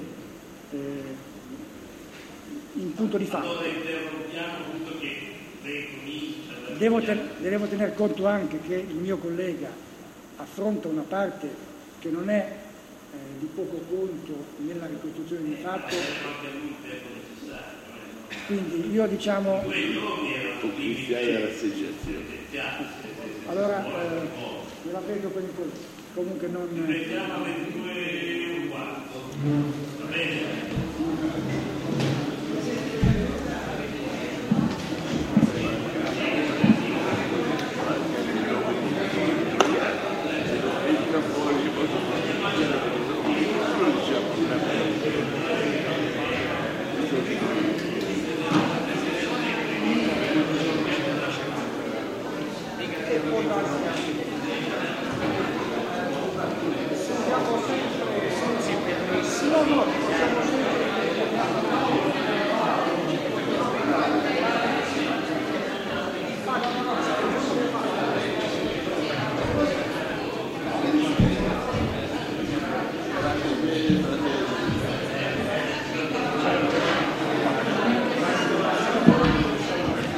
Speaker 2: in punto di fatto.
Speaker 3: Allora interrompiamo tutto che lei comincia.
Speaker 2: Devo tener conto anche che il mio collega affronta una parte che non è di poco conto nella ricostruzione di fatto, quindi io diciamo allora me la prendo per il collega, comunque non
Speaker 3: vediamo alle 2:15, va bene?
Speaker 2: Grazie.